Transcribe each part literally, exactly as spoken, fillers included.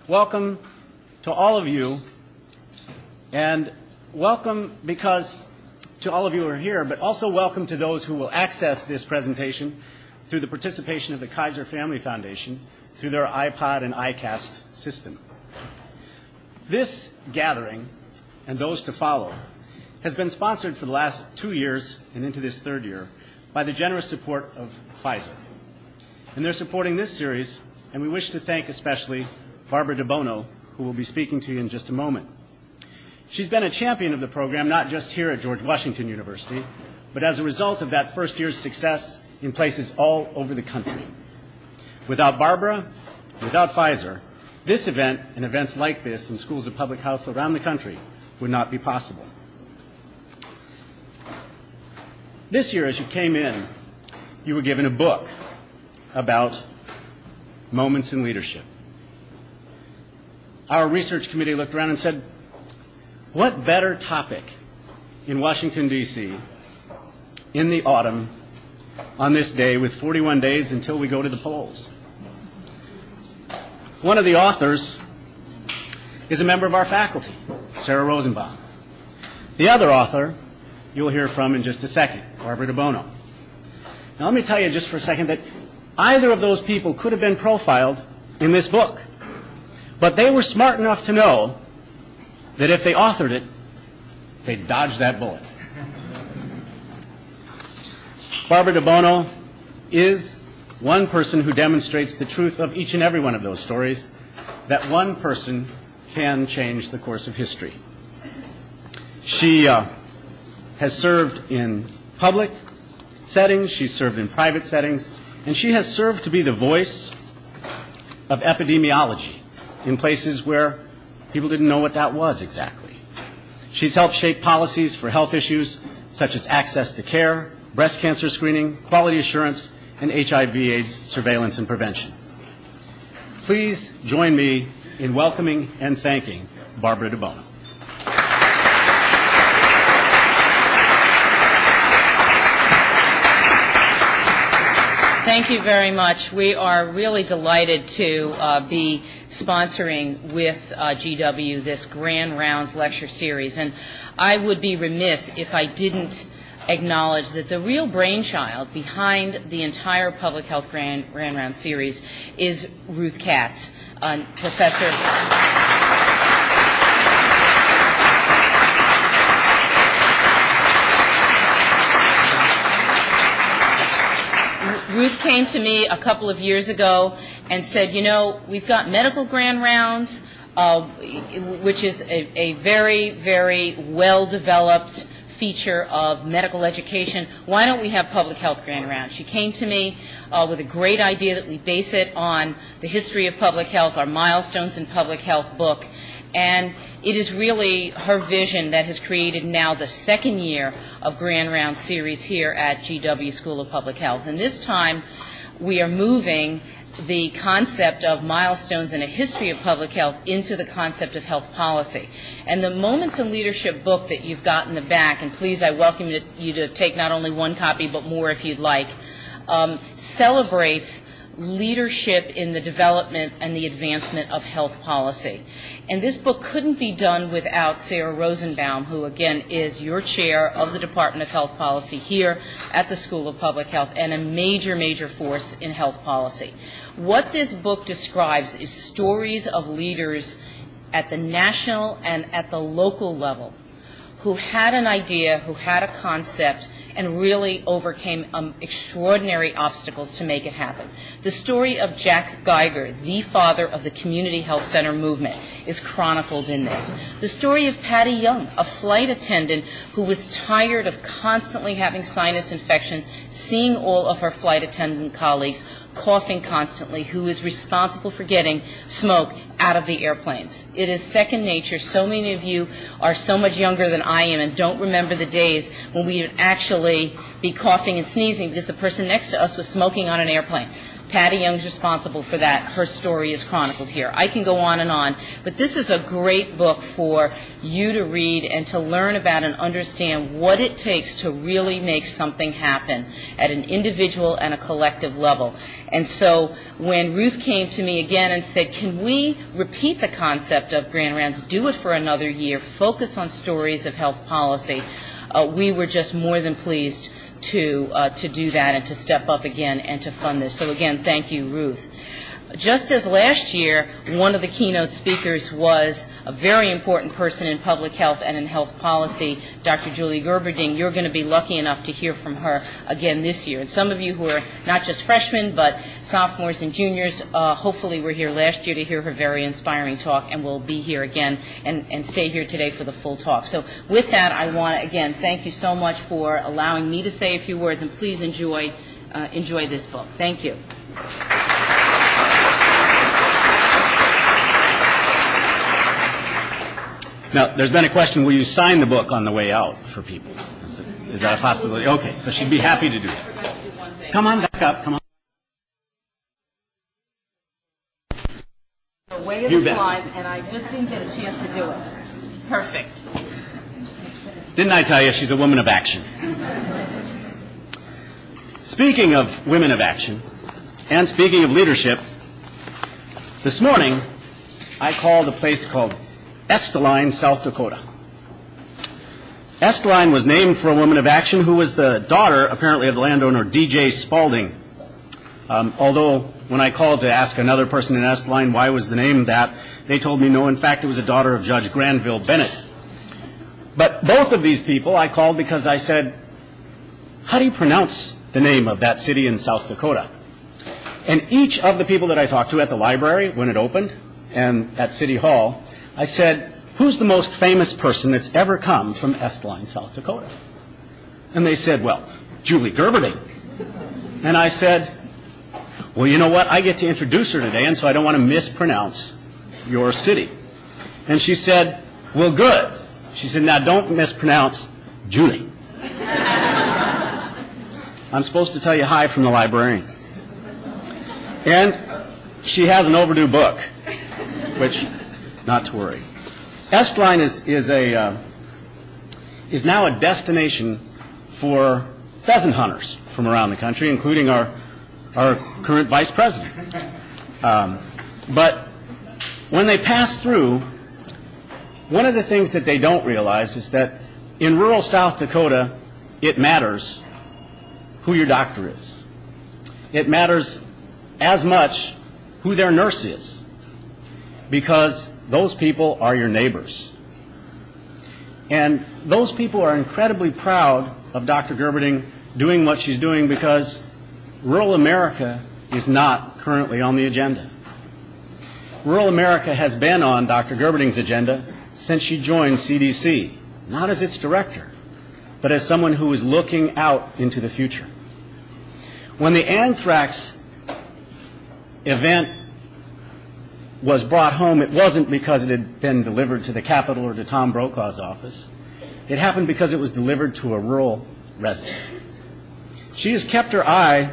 welcome to all of you, and welcome because to all of you who are here, but also welcome to those who will access this presentation through the participation of the Kaiser Family Foundation through their iPod and iCast system. This gathering, and those to follow, has been sponsored for the last two years and into this third year by the generous support of Pfizer. And they're supporting this series, and we wish to thank especially Barbara DeBono, who will be speaking to you in just a moment. She's been a champion of the program, not just here at George Washington University, but as a result of that first year's success in places all over the country. Without Barbara, without Pfizer, this event and events like this in schools of public health around the country would not be possible. This year, as you came in, you were given a book about moments in leadership. Our research committee looked around and said, what better topic in Washington, D C in the autumn on this day with forty-one days until we go to the polls? One of the authors is a member of our faculty, Sarah Rosenbaum. The other author you'll hear from in just a second, Barbara DeBono. Now let me tell you just for a second that either of those people could have been profiled in this book. But they were smart enough to know that if they authored it, they'd dodge that bullet. Barbara DeBono is one person who demonstrates the truth of each and every one of those stories, that one person can change the course of history. She uh, has served in public settings, she's served in private settings, and she has served to be the voice of epidemiology in places where people didn't know what that was exactly. She's helped shape policies for health issues such as access to care, breast cancer screening, quality assurance, and H I V AIDS surveillance and prevention. Please join me in welcoming and thanking Barbara DeBono. Thank you very much. We are really delighted to uh, be sponsoring with uh, G W this Grand Rounds lecture series. And I would be remiss if I didn't acknowledge that the real brainchild behind the entire Public Health Grand, Grand Rounds series is Ruth Katz, uh, Professor... Ruth came to me a couple of years ago and said, you know, we've got medical grand rounds, uh, which is a, a very, very well-developed feature of medical education. Why don't we have public health grand rounds? She came to me uh, with a great idea that we base it on the history of public health, our Milestones in Public Health book. And it is really her vision that has created now the second year of Grand Round series here at G W School of Public Health. And this time we are moving the concept of milestones in a history of public health into the concept of health policy. And the Moments in Leadership book that you've got in the back, and please I welcome you to, you to take not only one copy but more if you'd like, um, celebrates leadership in the development and the advancement of health policy. And this book couldn't be done without Sarah Rosenbaum, who again is your chair of the Department of Health Policy here at the School of Public Health and a major, major force in health policy. What this book describes is stories of leaders at the national and at the local level who had an idea, who had a concept, and really overcame um, extraordinary obstacles to make it happen. The story of Jack Geiger, the father of the community health center movement, is chronicled in this. The story of Patty Young, a flight attendant who was tired of constantly having sinus infections, seeing all of her flight attendant colleagues coughing constantly, who is responsible for getting smoke out of the airplanes. It is second nature. So many of you are so much younger than I am and don't remember the days when we would actually be coughing and sneezing because the person next to us was smoking on an airplane. Patty Young's responsible for that. Her story is chronicled here. I can go on and on, but this is a great book for you to read and to learn about and understand what it takes to really make something happen at an individual and a collective level. And so when Ruth came to me again and said, can we repeat the concept of Grand Rounds, do it for another year, focus on stories of health policy, uh, we were just more than pleased to uh, to do that and to step up again and to fund this. So again, thank you, Ruth. Just as last year, one of the keynote speakers was a very important person in public health and in health policy, Doctor Julie Gerberding. You're going to be lucky enough to hear from her again this year. And some of you who are not just freshmen, but sophomores and juniors, uh, hopefully were here last year to hear her very inspiring talk, and will be here again and, and stay here today for the full talk. So with that, I want to, again, thank you so much for allowing me to say a few words, and please enjoy, uh, enjoy this book. Thank you. Now, there's been a question, will you sign the book on the way out for people? Is, it, is that a possibility? Okay, so she'd be happy to do it. Come on back up, come on. The way of You the bet. slides, and I just didn't get a chance to do it. Perfect. Didn't I tell you she's a woman of action? Speaking of women of action, and speaking of leadership, this morning I called a place called Estelline, South Dakota. Estelline was named for a woman of action who was the daughter, apparently, of the landowner D J Spalding. Um, although, when I called to ask another person in Estelline why was the name that, they told me no, in fact, it was a daughter of Judge Granville Bennett. But both of these people I called because I said, how do you pronounce the name of that city in South Dakota? And each of the people that I talked to at the library when it opened and at City Hall, I said, who's the most famous person that's ever come from Estelline, South Dakota? And they said, well, Julie Gerberding. And I said, well, you know what? I get to introduce her today, and so I don't want to mispronounce your city. And she said, well, good. She said, now don't mispronounce Julie. I'm supposed to tell you hi from the librarian. And she has an overdue book, which, not to worry. Estelline is, is, a, uh, is now a destination for pheasant hunters from around the country, including our, our current vice president. Um, but when they pass through, one of the things that they don't realize is that in rural South Dakota, it matters who your doctor is. It matters as much who their nurse is, because those people are your neighbors. And those people are incredibly proud of Doctor Gerberding doing what she's doing, because rural America is not currently on the agenda. Rural America has been on Doctor Gerberding's agenda since she joined C D C, not as its director, but as someone who is looking out into the future. When the anthrax event was brought home, it wasn't because it had been delivered to the Capitol or to Tom Brokaw's office. It happened because it was delivered to a rural resident. She has kept her eye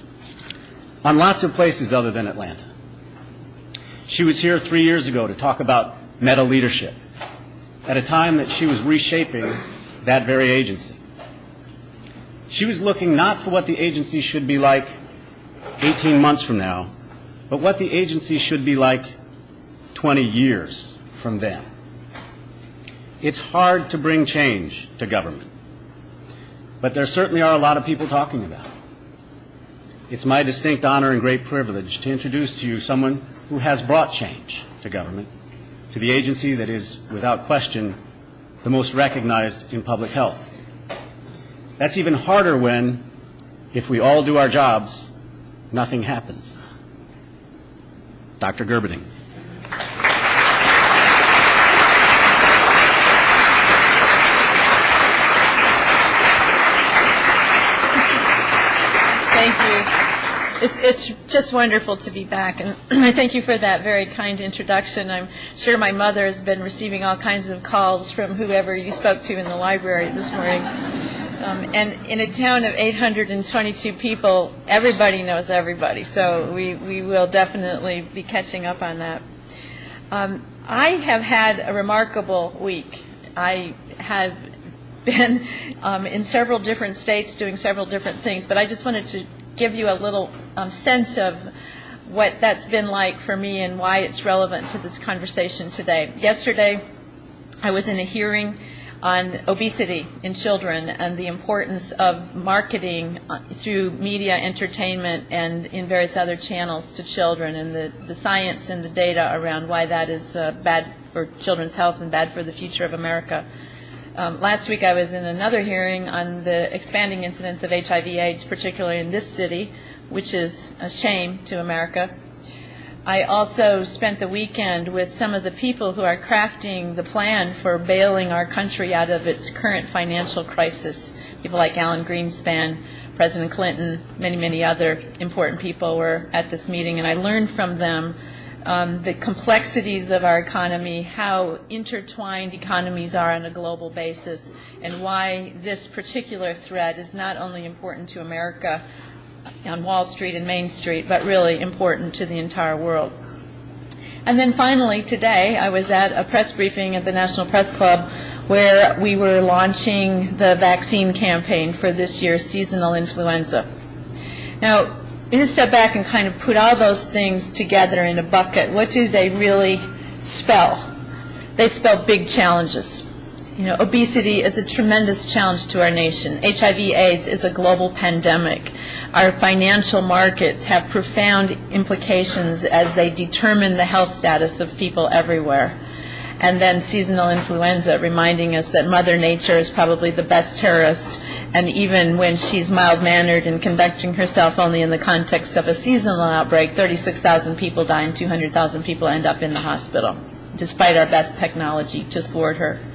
on lots of places other than Atlanta. She was here three years ago to talk about meta leadership at a time that she was reshaping that very agency. She was looking not for what the agency should be like eighteen months from now, but what the agency should be like twenty years from then. It's hard to bring change to government, but there certainly are a lot of people talking about it. It's my distinct honor and great privilege to introduce to you someone who has brought change to government, to the agency that is, without question, the most recognized in public health. That's even harder when, if we all do our jobs, nothing happens. Doctor Gerberding. Thank you. It's, it's just wonderful to be back, and I thank you for that very kind introduction. I'm sure my mother has been receiving all kinds of calls from whoever you spoke to in the library this morning. Um, and in a town of eight hundred twenty-two people, everybody knows everybody. So we, we will definitely be catching up on that. Um, I have had a remarkable week. I have been um, in several different states doing several different things, but I just wanted to give you a little um, sense of what that's been like for me and why it's relevant to this conversation today. Yesterday, I was in a hearing on obesity in children and the importance of marketing through media, entertainment, and in various other channels to children, and the, the science and the data around why that is uh, bad for children's health and bad for the future of America. Um, last week I was in another hearing on the expanding incidence of H I V AIDS, particularly in this city, which is a shame to America. I also spent the weekend with some of the people who are crafting the plan for bailing our country out of its current financial crisis. People like Alan Greenspan, President Clinton, many, many other important people were at this meeting, and I learned from them um, the complexities of our economy, how intertwined economies are on a global basis, and why this particular threat is not only important to America on Wall Street and Main Street, but really important to the entire world. And then finally, today, I was at a press briefing at the National Press Club where we were launching the vaccine campaign for this year's seasonal influenza. Now, we just step back and kind of put all those things together in a bucket. What do they really spell? They spell big challenges. You know, obesity is a tremendous challenge to our nation. H I V AIDS is a global pandemic. Our financial markets have profound implications as they determine the health status of people everywhere. And then seasonal influenza, reminding us that Mother Nature is probably the best terrorist, and even when she's mild-mannered and conducting herself only in the context of a seasonal outbreak, thirty-six thousand people die and two hundred thousand people end up in the hospital, despite our best technology to thwart her.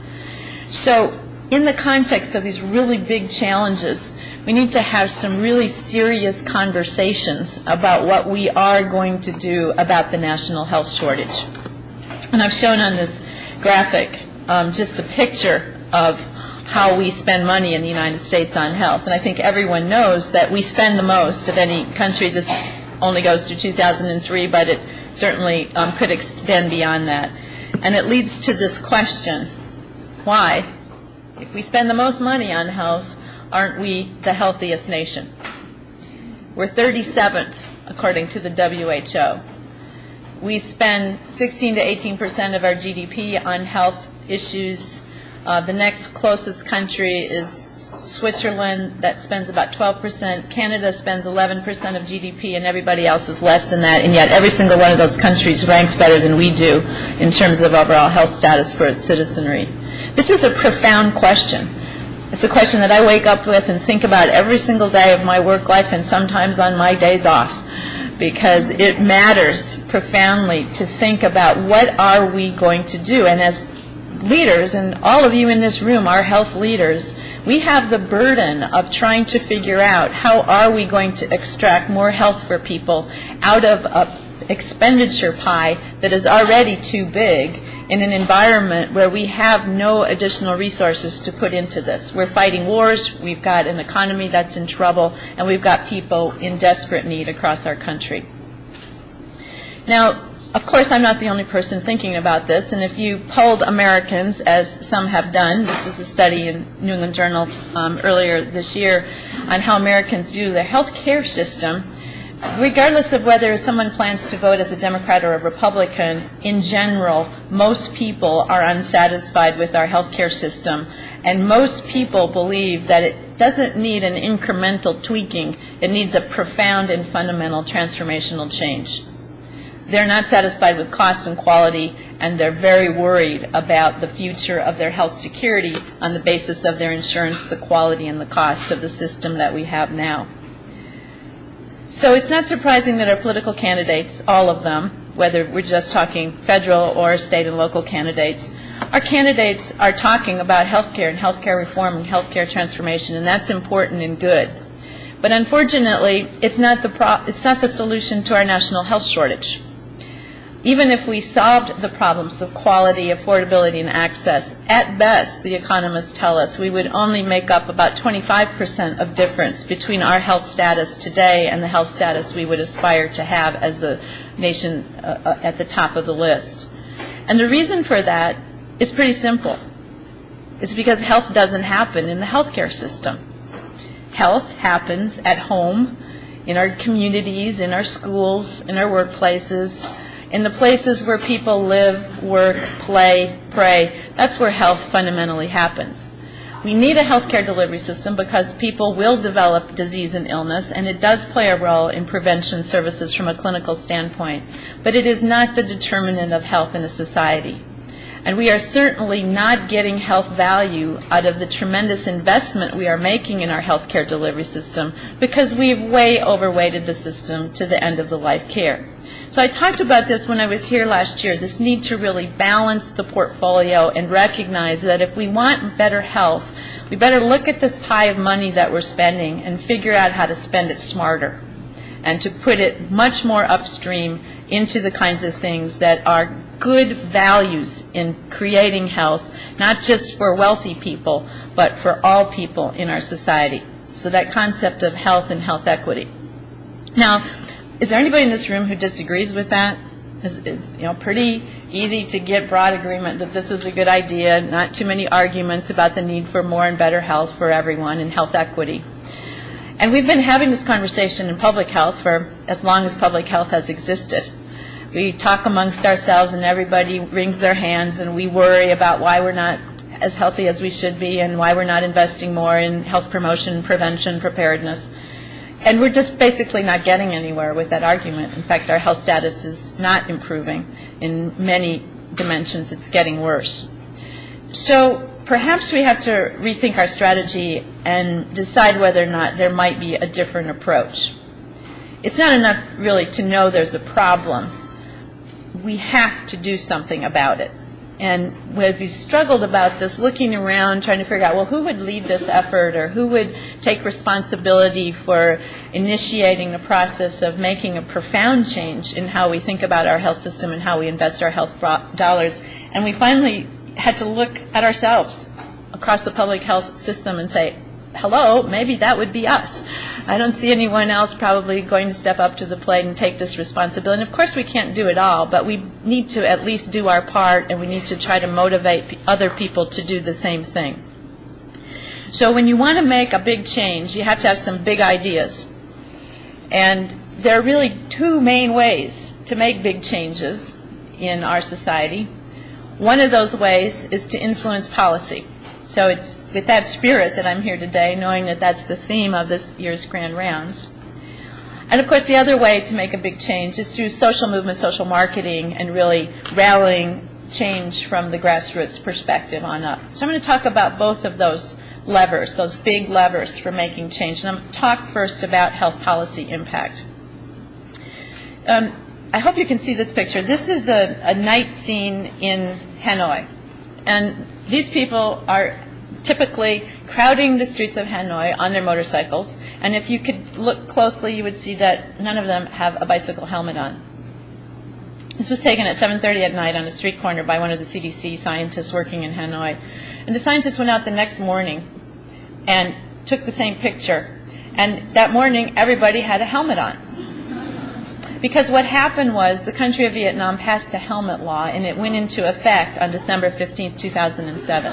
So in the context of these really big challenges, we need to have some really serious conversations about what we are going to do about the national health shortage. And I've shown on this graphic um, just the picture of how we spend money in the United States on health. And I think everyone knows that we spend the most of any country. This only goes through two thousand three, but it certainly um, could extend beyond that. And it leads to this question: why, if we spend the most money on health, aren't we the healthiest nation? We're thirty-seventh, according to the W H O. We spend sixteen to eighteen percent of our G D P on health issues. Uh, the next closest country is Switzerland, that spends about twelve percent. Canada spends eleven percent of G D P, and everybody else is less than that. And yet every single one of those countries ranks better than we do in terms of overall health status for its citizenry. This is a profound question. It's a question that I wake up with and think about every single day of my work life, and sometimes on my days off, because it matters profoundly to think about what are we going to do. And as leaders, and all of you in this room are health leaders, we have the burden of trying to figure out how are we going to extract more health for people out of an expenditure pie that is already too big in an environment where we have no additional resources to put into this. We're fighting wars, we've got an economy that's in trouble, and we've got people in desperate need across our country. Now, of course, I'm not the only person thinking about this, and if you polled Americans, as some have done, this is a study in New England Journal um, earlier this year, on how Americans view the health care system, regardless of whether someone plans to vote as a Democrat or a Republican, in general, most people are unsatisfied with our health care system, and most people believe that it doesn't need an incremental tweaking, it needs a profound and fundamental transformational change. They're not satisfied with cost and quality, and they're very worried about the future of their health security on the basis of their insurance, the quality and the cost of the system that we have now. So it's not surprising that our political candidates, all of them, whether we're just talking federal or state and local candidates, our candidates are talking about healthcare and healthcare reform and healthcare transformation, and that's important and good. But unfortunately, it's not the pro- it's not the solution to our national health shortage. Even if we solved the problems of quality, affordability, and access, at best, the economists tell us, we would only make up about twenty-five percent of difference between our health status today and the health status we would aspire to have as a nation uh, at the top of the list. And the reason for that is pretty simple. It's because health doesn't happen in the healthcare system. Health happens at home, in our communities, in our schools, in our workplaces, in the places where people live, work, play, pray. That's where health fundamentally happens. We need a healthcare delivery system because people will develop disease and illness, and it does play a role in prevention services from a clinical standpoint. But it is not the determinant of health in a society. And we are certainly not getting health value out of the tremendous investment we are making in our healthcare delivery system because we've way overweighted the system to the end of the life care. So I talked about this when I was here last year, this need to really balance the portfolio and recognize that if we want better health, we better look at this pie of money that we're spending and figure out how to spend it smarter and to put it much more upstream into the kinds of things that are good values in creating health, not just for wealthy people, but for all people in our society. So that concept of health and health equity. Now, is there anybody in this room who disagrees with that? It's, it's you know, pretty easy to get broad agreement that this is a good idea, not too many arguments about the need for more and better health for everyone and health equity. And we've been having this conversation in public health for as long as public health has existed. We talk amongst ourselves and everybody wrings their hands and we worry about why we're not as healthy as we should be and why we're not investing more in health promotion, prevention, preparedness. And we're just basically not getting anywhere with that argument. In fact, our health status is not improving. In many dimensions, it's getting worse. So perhaps we have to rethink our strategy and decide whether or not there might be a different approach. It's not enough really to know there's a problem. We have to do something about it. And when we struggled about this, looking around, trying to figure out, well, who would lead this effort or who would take responsibility for initiating the process of making a profound change in how we think about our health system and how we invest our health dollars. And we finally had to look at ourselves across the public health system and say, hello, maybe that would be us. I don't see anyone else probably going to step up to the plate and take this responsibility. And of course we can't do it all, but we need to at least do our part, and we need to try to motivate other people to do the same thing. So when you want to make a big change, you have to have some big ideas. And there are really two main ways to make big changes in our society. One of those ways is to influence policy. So it's with that spirit that I'm here today, knowing that that's the theme of this year's Grand Rounds. And of course, the other way to make a big change is through social movement, social marketing, and really rallying change from the grassroots perspective on up. So I'm going to talk about both of those levers, those big levers for making change. And I'm going to talk first about health policy impact. Um, I hope you can see this picture. This is a, a night scene in Hanoi. And these people are typically crowding the streets of Hanoi on their motorcycles. And if you could look closely, you would see that none of them have a bicycle helmet on. This was taken at seven thirty at night on a street corner by one of the C D C scientists working in Hanoi. And the scientists went out the next morning and took the same picture. And that morning, everybody had a helmet on. Because what happened was the country of Vietnam passed a helmet law, and it went into effect on December fifteenth, two thousand seven.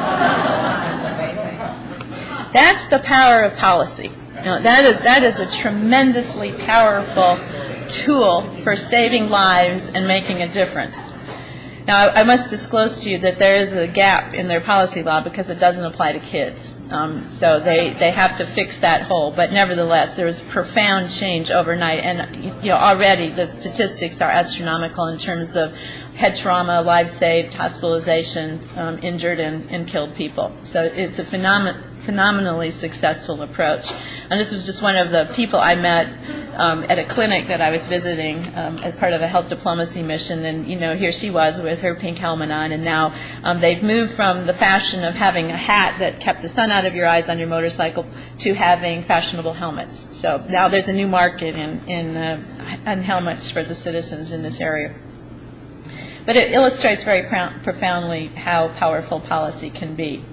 That's the power of policy. You know, that is that is a tremendously powerful tool for saving lives and making a difference. Now, I, I must disclose to you that there is a gap in their policy law because it doesn't apply to kids. Um, so they, they have to fix that hole. But nevertheless, there was profound change overnight. And you know, already the statistics are astronomical in terms of head trauma, lives saved, hospitalization, um, injured and, and killed people. So it's a phenomen- phenomenally successful approach. And this was just one of the people I met um, at a clinic that I was visiting um, as part of a health diplomacy mission. And, you know, here she was with her pink helmet on. And now um, they've moved from the fashion of having a hat that kept the sun out of your eyes on your motorcycle to having fashionable helmets. So now there's a new market in, in, uh, in helmets for the citizens in this area. but it illustrates very prou- profoundly how powerful policy can be.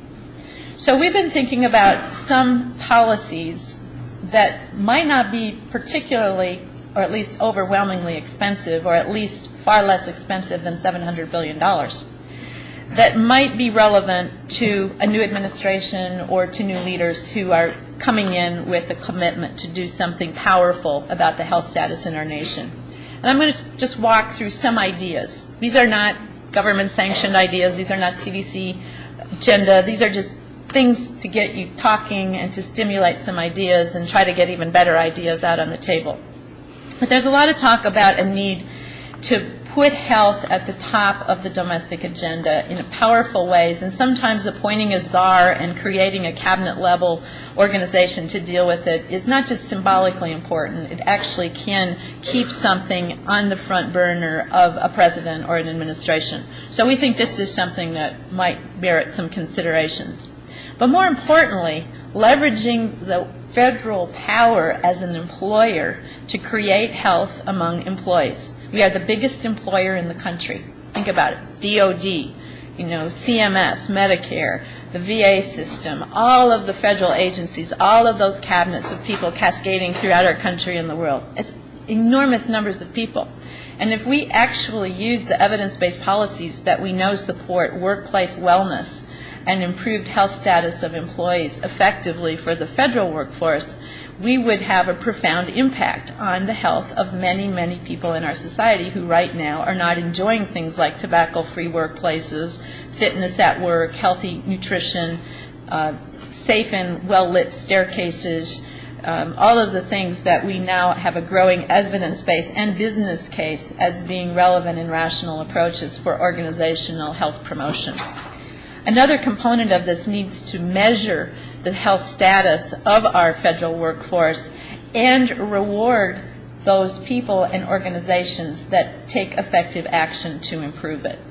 So we've been thinking about some policies that might not be particularly, or at least overwhelmingly expensive, or at least far less expensive than seven hundred billion dollars, that might be relevant to a new administration or to new leaders who are coming in with a commitment to do something powerful about the health status in our nation. And I'm going to just walk through some ideas. These are not government-sanctioned ideas. These are not C D C agenda. These are just things to get you talking and to stimulate some ideas and try to get even better ideas out on the table. But there's a lot of talk about a need to put health at the top of the domestic agenda in powerful ways, and sometimes appointing a czar and creating a cabinet-level organization to deal with it is not just symbolically important. It actually can keep something on the front burner of a president or an administration. So we think this is something that might merit some considerations. But more importantly, leveraging the federal power as an employer to create health among employees. We are the biggest employer in the country. Think about it. D O D, you know, C M S, Medicare, the V A system, all of the federal agencies, all of those cabinets of people cascading throughout our country and the world. It's enormous numbers of people. And if we actually use the evidence-based policies that we know support workplace wellness and improved health status of employees effectively for the federal workforce, we would have a profound impact on the health of many, many people in our society who right now are not enjoying things like tobacco-free workplaces, fitness at work, healthy nutrition, uh, safe and well-lit staircases, um, all of the things that we now have a growing evidence base and business case as being relevant and rational approaches for organizational health promotion. Another component of this needs to measure the health status of our federal workforce and reward those people and organizations that take effective action to improve it.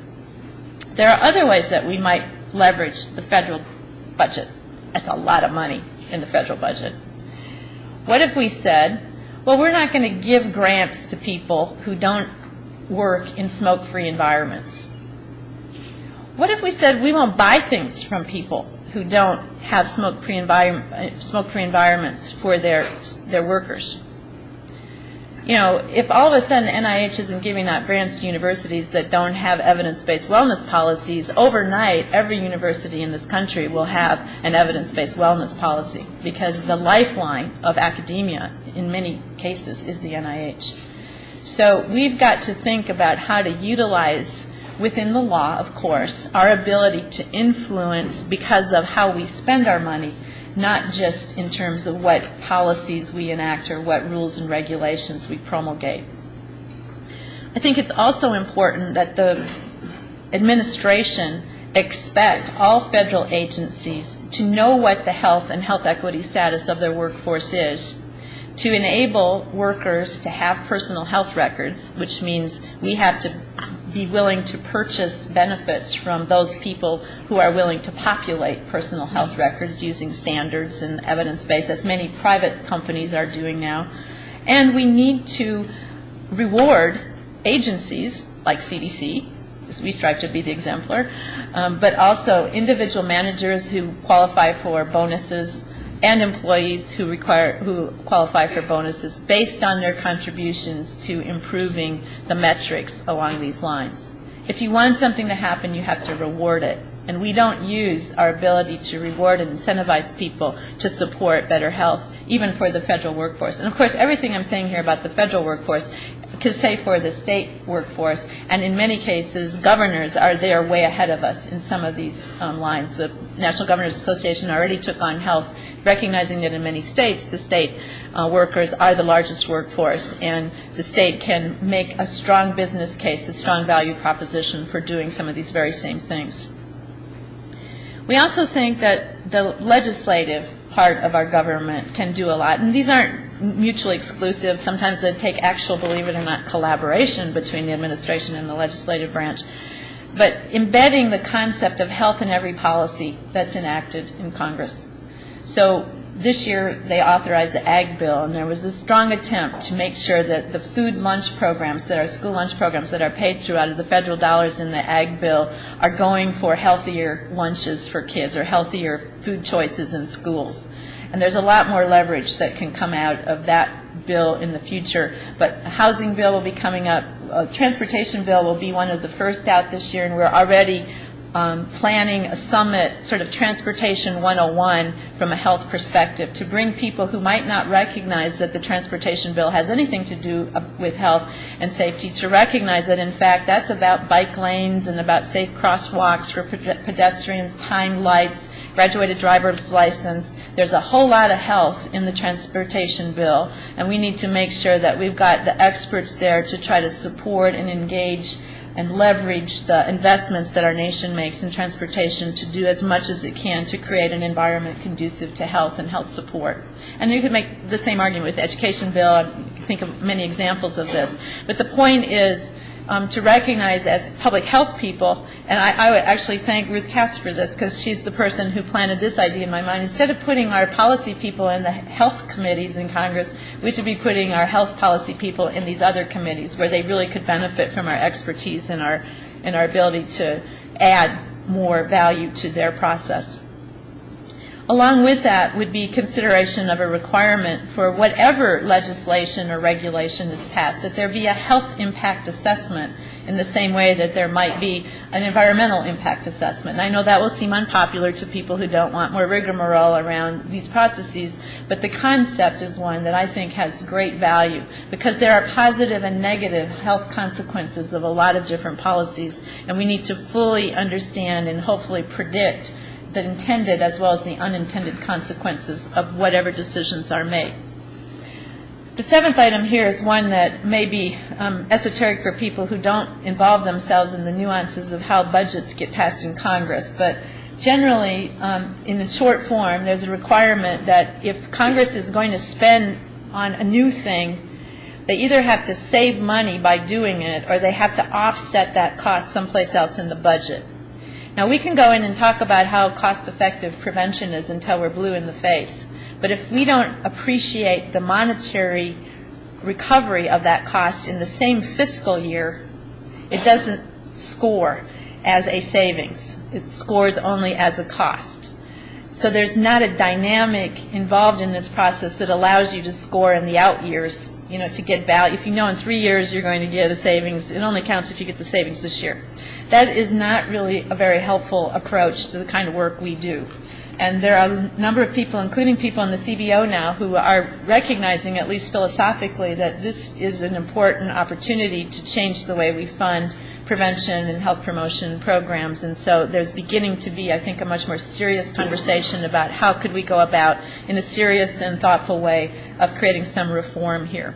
There are other ways that we might leverage the federal budget. That's a lot of money in the federal budget. What if we said, well, we're not going to give grants to people who don't work in smoke-free environments? What if we said we won't buy things from people who don't have smoke-free environment, smoke-free environments for their their workers? You know, if all of a sudden N I H isn't giving out grants to universities that don't have evidence-based wellness policies, overnight every university in this country will have an evidence-based wellness policy, because the lifeline of academia in many cases is the N I H. So we've got to think about how to utilize, within the law, of course, our ability to influence because of how we spend our money, not just in terms of what policies we enact or what rules and regulations we promulgate. I think it's also important that the administration expect all federal agencies to know what the health and health equity status of their workforce is, to enable workers to have personal health records, which means we have to be willing to purchase benefits from those people who are willing to populate personal health records using standards and evidence-based, as many private companies are doing now. And we need to reward agencies like C D C, because we strive to be the exemplar, um, but also individual managers who qualify for bonuses and employees who require who qualify for bonuses based on their contributions to improving the metrics along these lines. If you want something to happen, you have to reward it. And we don't use our ability to reward and incentivize people to support better health, even for the federal workforce. And of course, everything I'm saying here about the federal workforce could say for the state workforce, and in many cases, governors are there way ahead of us in some of these um, lines. The National Governors Association already took on health, recognizing that in many states, the state uh, workers are the largest workforce, and the state can make a strong business case, a strong value proposition for doing some of these very same things. We also think that the legislative part of our government can do a lot, and these aren't mutually exclusive. Sometimes they take actual, believe it or not, collaboration between the administration and the legislative branch. But embedding the concept of health in every policy that's enacted in Congress. So this year they authorized the Ag Bill, and there was a strong attempt to make sure that the food lunch programs, that are school lunch programs that are paid through out of the federal dollars in the Ag Bill, are going for healthier lunches for kids or healthier food choices in schools. And there's a lot more leverage that can come out of that bill in the future. But a housing bill will be coming up. A transportation bill will be one of the first out this year, and we're already um, planning a summit, sort of Transportation one oh one from a health perspective, to bring people who might not recognize that the transportation bill has anything to do with health and safety, to recognize that, in fact, that's about bike lanes and about safe crosswalks for pedestrians, timed lights, graduated driver's license. There's a whole lot of health in the transportation bill, and we need to make sure that we've got the experts there to try to support and engage and leverage the investments that our nation makes in transportation to do as much as it can to create an environment conducive to health and health support. And you could make the same argument with the education bill. I can think of many examples of this. But the point is Um, to recognize as public health people, and I, I would actually thank Ruth Katz for this, because she's the person who planted this idea in my mind. Instead of putting our policy people in the health committees in Congress, we should be putting our health policy people in these other committees where they really could benefit from our expertise and our, and our ability to add more value to their process. Along with that would be consideration of a requirement for whatever legislation or regulation is passed, that there be a health impact assessment in the same way that there might be an environmental impact assessment. And I know that will seem unpopular to people who don't want more rigmarole around these processes, but the concept is one that I think has great value, because there are positive and negative health consequences of a lot of different policies, and we need to fully understand and hopefully predict the intended as well as the unintended consequences of whatever decisions are made. The seventh item here is one that may be um, esoteric for people who don't involve themselves in the nuances of how budgets get passed in Congress. But generally, um, in the short form, there's a requirement that if Congress is going to spend on a new thing, they either have to save money by doing it, or they have to offset that cost someplace else in the budget. Now, we can go in and talk about how cost-effective prevention is until we're blue in the face. But if we don't appreciate the monetary recovery of that cost in the same fiscal year, it doesn't score as a savings. It scores only as a cost. So there's not a dynamic involved in this process that allows you to score in the out years, you know, to get value. If you know in three years you're going to get a savings, it only counts if you get the savings this year. That is not really a very helpful approach to the kind of work we do. And there are a number of people, including people in the C B O now, who are recognizing, at least philosophically, that this is an important opportunity to change the way we fund prevention and health promotion programs. And so there's beginning to be, I think, a much more serious conversation about how could we go about, in a serious and thoughtful way, of creating some reform here.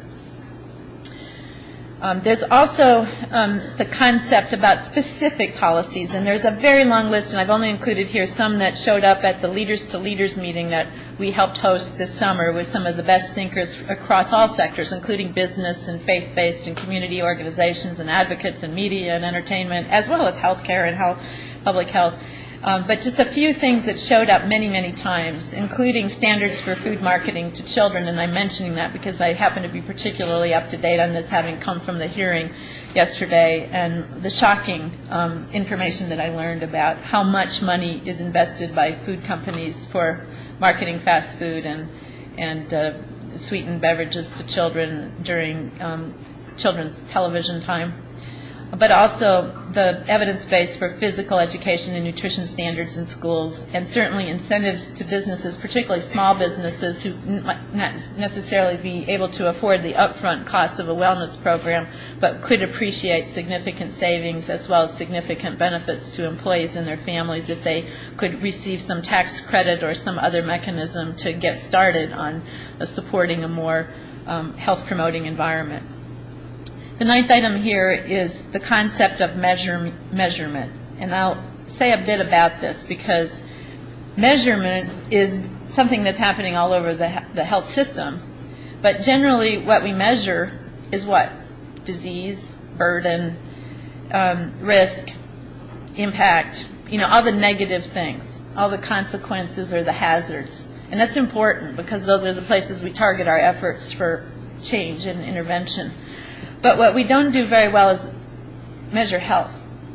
Um, there's also um, the concept about specific policies, and there's a very long list, and I've only included here some that showed up at the Leaders to Leaders meeting that we helped host this summer with some of the best thinkers across all sectors, including business and faith-based and community organizations and advocates and media and entertainment, as well as healthcare and health, public health. Um, but just a few things that showed up many, many times, including standards for food marketing to children, and I'm mentioning that because I happen to be particularly up to date on this, having come from the hearing yesterday, and the shocking um, information that I learned about how much money is invested by food companies for marketing fast food and, and uh, sweetened beverages to children during um, children's television time. But also the evidence base for physical education and nutrition standards in schools, and certainly incentives to businesses, particularly small businesses who might not necessarily be able to afford the upfront cost of a wellness program, but could appreciate significant savings as well as significant benefits to employees and their families if they could receive some tax credit or some other mechanism to get started on uh, supporting a more um, health-promoting environment. The ninth item here is the concept of measure, measurement. And I'll say a bit about this because measurement is something that's happening all over the, the health system. But generally what we measure is what? Disease, burden, um, risk, impact, you know, all the negative things, all the consequences or the hazards. And that's important because those are the places we target our efforts for change and intervention. But what we don't do very well is measure health.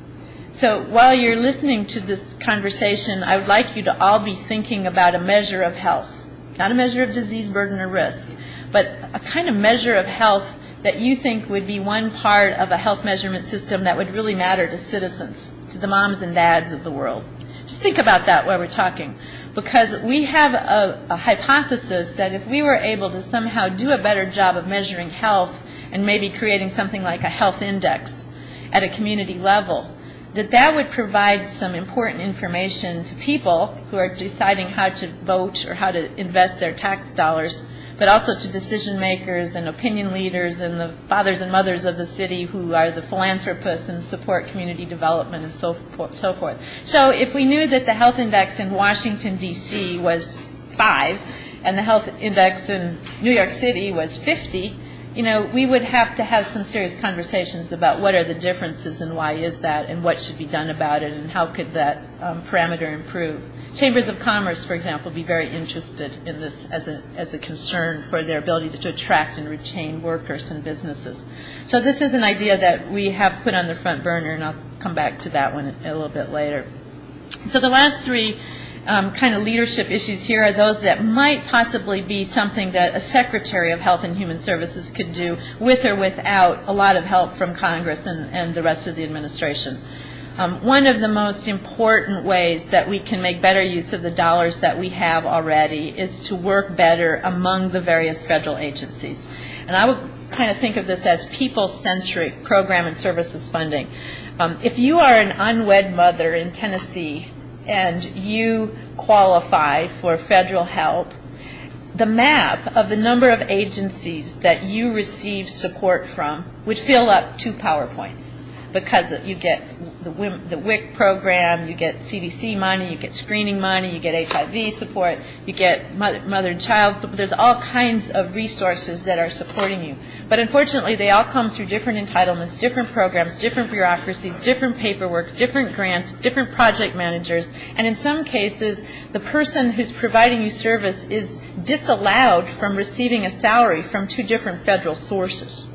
So while you're listening to this conversation, I would like you to all be thinking about a measure of health, not a measure of disease burden or risk, but a kind of measure of health that you think would be one part of a health measurement system that would really matter to citizens, to the moms and dads of the world. Just think about that while we're talking, because we have a, a hypothesis that if we were able to somehow do a better job of measuring health and maybe creating something like a health index at a community level, that that would provide some important information to people who are deciding how to vote or how to invest their tax dollars, but also to decision makers and opinion leaders and the fathers and mothers of the city who are the philanthropists and support community development and so forth. So, forth. so if we knew that the health index in Washington, D C was five and the health index in New York City was fifty, you know, we would have to have some serious conversations about what are the differences and why is that and what should be done about it and how could that um, parameter improve. Chambers of Commerce, for example, be very interested in this as a as a concern for their ability to, to attract and retain workers and businesses. So this is an idea that we have put on the front burner, and I'll come back to that one a little bit later. So the last three um, kind of leadership issues here are those that might possibly be something that a Secretary of Health and Human Services could do with or without a lot of help from Congress and, and the rest of the administration. Um, one of the most important ways that we can make better use of the dollars that we have already is to work better among the various federal agencies. And I would kind of think of this as people-centric program and services funding. Um, if you are an unwed mother in Tennessee and you qualify for federal help, the map of the number of agencies that you receive support from would fill up two PowerPoints, because you get the W I C program, you get C D C money, you get screening money, you get H I V support, you get mother, mother and child support. There's all kinds of resources that are supporting you. But unfortunately, they all come through different entitlements, different programs, different bureaucracies, different paperwork, different grants, different project managers. And in some cases, the person who's providing you service is disallowed from receiving a salary from two different federal sources.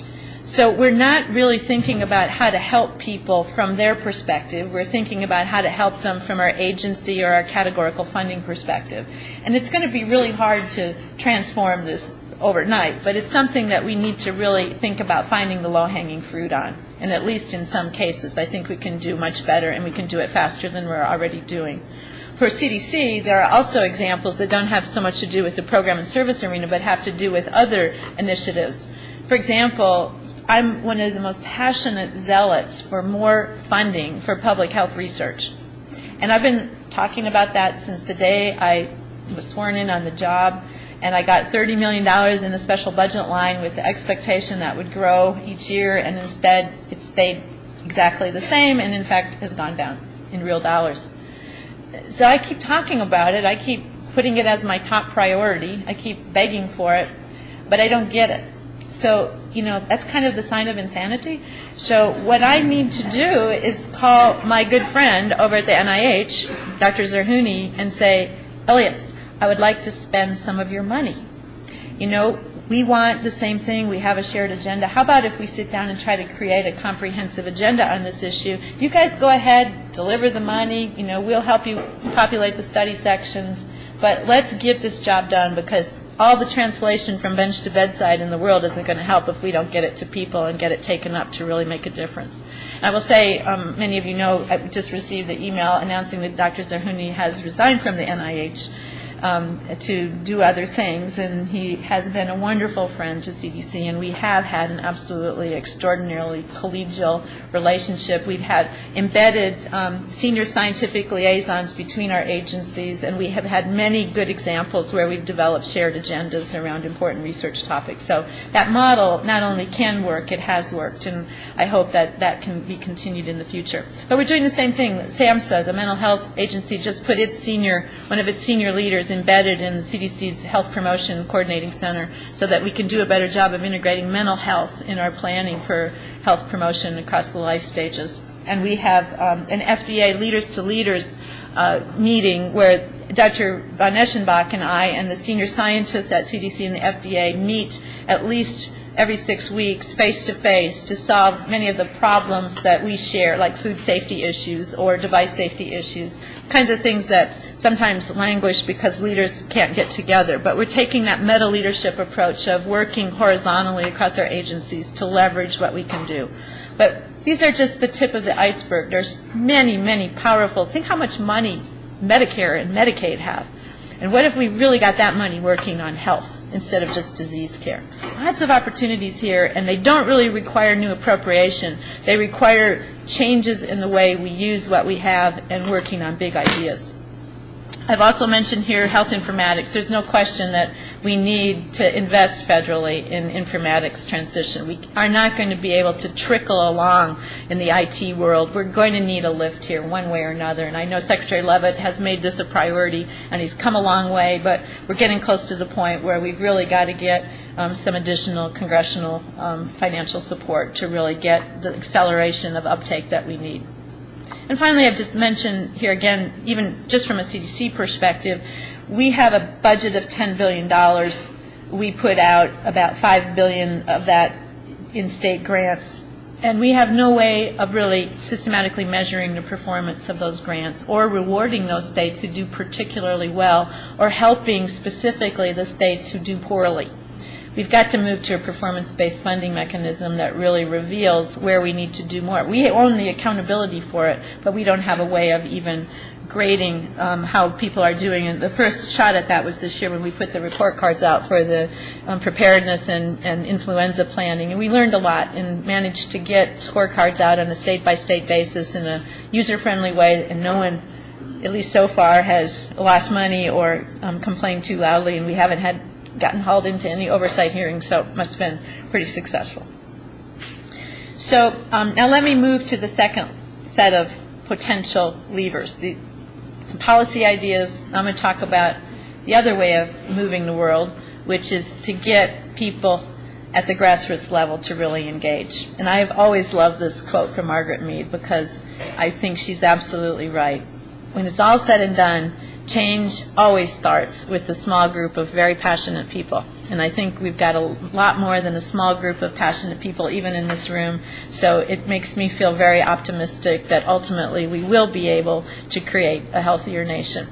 So we're not really thinking about how to help people from their perspective. We're thinking about how to help them from our agency or our categorical funding perspective. And it's going to be really hard to transform this overnight, but it's something that we need to really think about finding the low-hanging fruit on. And at least in some cases, I think we can do much better, and we can do it faster than we're already doing. For C D C, there are also examples that don't have so much to do with the program and service arena, but have to do with other initiatives. For example, I'm one of the most passionate zealots for more funding for public health research. And I've been talking about that since the day I was sworn in on the job, and I got thirty million dollars in the special budget line with the expectation that would grow each year, and instead it stayed exactly the same and in fact has gone down in real dollars. So I keep talking about it, I keep putting it as my top priority, I keep begging for it, but I don't get it. So, you know, that's kind of the sign of insanity. So what I need to do is call my good friend over at the N I H, Doctor Zerhouni, and say, Elias, I would like to spend some of your money. You know, we want the same thing. We have a shared agenda. How about if we sit down and try to create a comprehensive agenda on this issue? You guys go ahead, deliver the money. You know, we'll help you populate the study sections. But let's get this job done, because all the translation from bench to bedside in the world isn't going to help if we don't get it to people and get it taken up to really make a difference. And I will say, um, many of you know, I just received an email announcing that Doctor Zerhouni has resigned from the N I H um, to do other things, and he has been a wonderful friend to C D C, and we have had an absolutely extraordinarily collegial relationship. We've had embedded um, senior scientific liaisons between our agencies, and we have had many good examples where we've developed shared agendas around important research topics. So that model not only can work, it has worked, and I hope that that can be continued in the future. But we're doing the same thing. SAMHSA, the mental health agency, just put its senior, one of its senior leaders embedded in C D C's Health Promotion Coordinating Center so that we can do a better job of integrating mental health in our planning for health promotion across the life stages. And we have um, an F D A Leaders to Leaders uh, meeting where Doctor Von Eschenbach and I and the senior scientists at C D C and the F D A meet at least every six weeks, face-to-face, to solve many of the problems that we share, like food safety issues or device safety issues, kinds of things that sometimes languish because leaders can't get together. But we're taking that meta-leadership approach of working horizontally across our agencies to leverage what we can do. But these are just the tip of the iceberg. There's many, many powerful, think how much money Medicare and Medicaid have. And what if we really got that money working on health instead of just disease care? Lots of opportunities here, and they don't really require new appropriation. They require changes in the way we use what we have and working on big ideas. I've also mentioned here health informatics. There's no question that we need to invest federally in informatics transition. We are not going to be able to trickle along in the I T world. We're going to need a lift here one way or another. And I know Secretary Leavitt has made this a priority, and he's come a long way, but we're getting close to the point where we've really got to get um, some additional congressional um, financial support to really get the acceleration of uptake that we need. And finally, I've just mentioned here again, even just from a C D C perspective, we have a budget of ten billion dollars. We put out about five billion dollars of that in state grants. And we have no way of really systematically measuring the performance of those grants or rewarding those states who do particularly well or helping specifically the states who do poorly. We've got to move to a performance-based funding mechanism that really reveals where we need to do more. We own the accountability for it, but we don't have a way of even grading um, how people are doing. And the first shot at that was this year when we put the report cards out for the um, preparedness and, and influenza planning. And we learned a lot and managed to get scorecards out on a state-by-state basis in a user-friendly way, and no one, at least so far, has lost money or um, complained too loudly, and we haven't had gotten hauled into any oversight hearings, so it must have been pretty successful. So um, now let me move to the second set of potential levers, the, some policy ideas. I'm going to talk about the other way of moving the world, which is to get people at the grassroots level to really engage. And I have always loved this quote from Margaret Mead because I think she's absolutely right. When it's all said and done, change always starts with a small group of very passionate people. And I think we've got a lot more than a small group of passionate people, even in this room. So it makes me feel very optimistic that ultimately we will be able to create a healthier nation.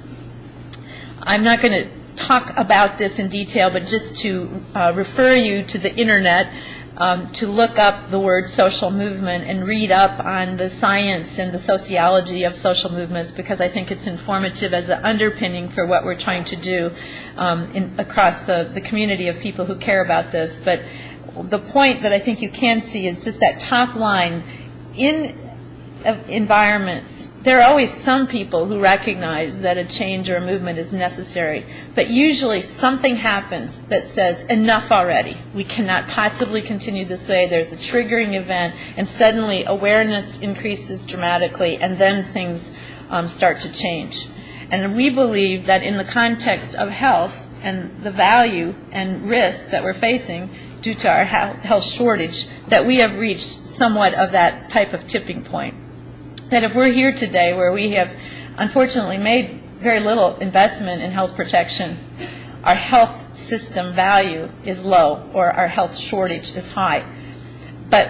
I'm not going to talk about this in detail, but just to uh, refer you to the internet, Um, to look up the word social movement and read up on the science and the sociology of social movements, because I think it's informative as an underpinning for what we're trying to do um, in, across the, the community of people who care about this. But the point that I think you can see is just that top line. In uh, environments, there are always some people who recognize that a change or a movement is necessary, but usually something happens that says, enough already. We cannot possibly continue this way. There's a triggering event, and suddenly awareness increases dramatically, and then things um, start to change. And we believe that in the context of health and the value and risk that we're facing due to our health shortage, that we have reached somewhat of that type of tipping point. That if we're here today where we have unfortunately made very little investment in health protection, our health system value is low or our health shortage is high. But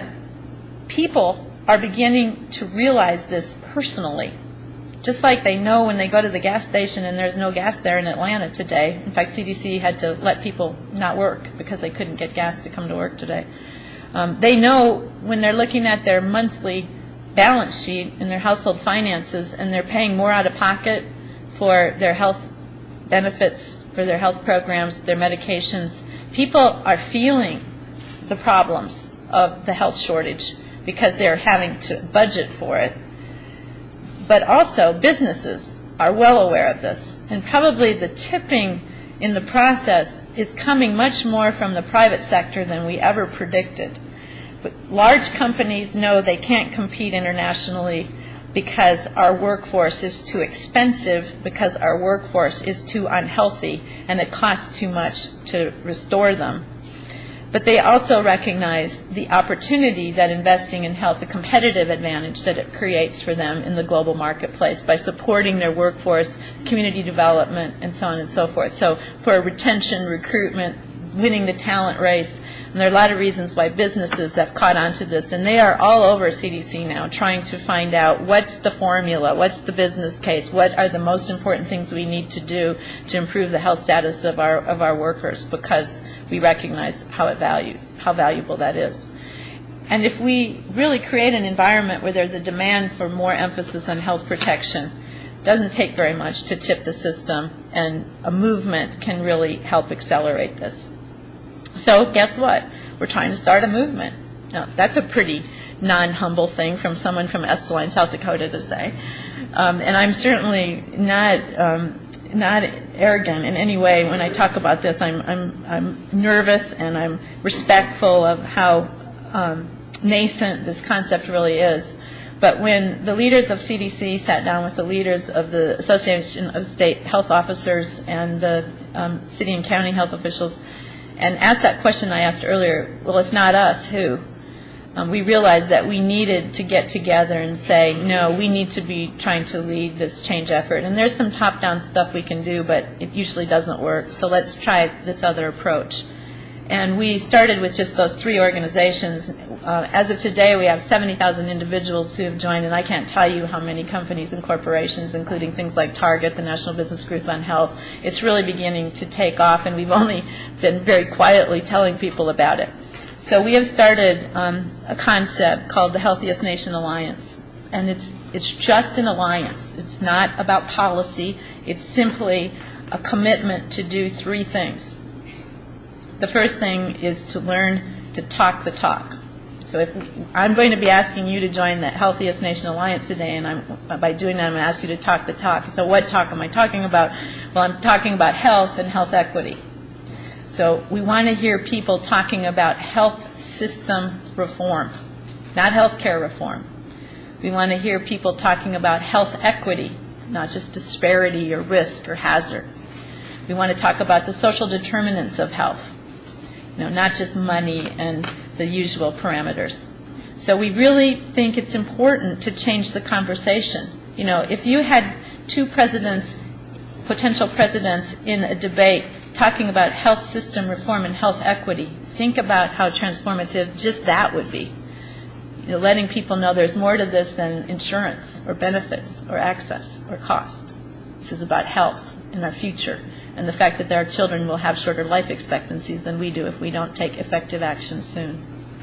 people are beginning to realize this personally, just like they know when they go to the gas station and there's no gas there in Atlanta today. In fact, C D C had to let people not work because they couldn't get gas to come to work today. Um, they know when they're looking at their monthly balance sheet and their household finances and they're paying more out of pocket for their health benefits, for their health programs, their medications. People are feeling the problems of the health shortage because they're having to budget for it. But also businesses are well aware of this, and probably the tipping in the process is coming much more from the private sector than we ever predicted. But large companies know they can't compete internationally because our workforce is too expensive, because our workforce is too unhealthy, and it costs too much to restore them. But they also recognize the opportunity that investing in health, the competitive advantage that it creates for them in the global marketplace by supporting their workforce, community development, and so on and so forth. So for retention, recruitment, winning the talent race, and there are a lot of reasons why businesses have caught on to this, and they are all over C D C now trying to find out what's the formula, what's the business case, what are the most important things we need to do to improve the health status of our of our workers, because we recognize how it value, how valuable that is. And if we really create an environment where there's a demand for more emphasis on health protection, it doesn't take very much to tip the system, and a movement can really help accelerate this. So guess what? We're trying to start a movement. Now, that's a pretty non-humble thing from someone from Estelline, South Dakota to say. Um, and I'm certainly not um, not arrogant in any way when I talk about this. I'm I'm I'm nervous and I'm respectful of how um, nascent this concept really is. But when the leaders of C D C sat down with the leaders of the Association of State Health Officers and the um, city and county health officials and asked that question I asked earlier, well, if not us, who? Um, we realized that we needed to get together and say, no, we need to be trying to lead this change effort. And there's some top-down stuff we can do, but it usually doesn't work. So let's try this other approach. And we started with just those three organizations. Uh, as of today, we have seventy thousand individuals who have joined, and I can't tell you how many companies and corporations, including things like Target, the National Business Group on Health. It's really beginning to take off, and we've only been very quietly telling people about it. So we have started um, a concept called the Healthiest Nation Alliance, and it's it's just an alliance. It's not about policy. It's simply a commitment to do three things. The first thing is to learn to talk the talk. So if I'm going to be asking you to join the Healthiest Nation Alliance today, and I'm, by doing that, I'm going to ask you to talk the talk. So what talk am I talking about? Well, I'm talking about health and health equity. So we want to hear people talking about health system reform, not health care reform. We want to hear people talking about health equity, not just disparity or risk or hazard. We want to talk about the social determinants of health, you know, not just money and the usual parameters. So we really think it's important to change the conversation. You know, if you had two presidents, potential presidents in a debate talking about health system reform and health equity, think about how transformative just that would be. You know, letting people know there's more to this than insurance or benefits or access or cost. This is about health and our future, and the fact that our children will have shorter life expectancies than we do if we don't take effective action soon.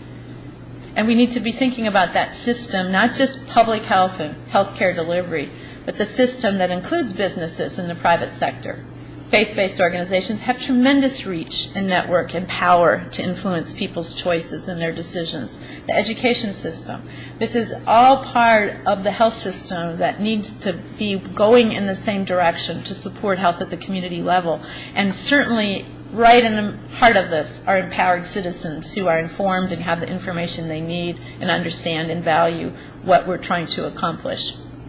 And we need to be thinking about that system, not just public health and healthcare delivery, but the system that includes businesses in the private sector. Faith-based organizations have tremendous reach and network and power to influence people's choices and their decisions. The education system. This is all part of the health system that needs to be going in the same direction to support health at the community level. And certainly right in the heart of this are empowered citizens who are informed and have the information they need and understand and value what we're trying to accomplish.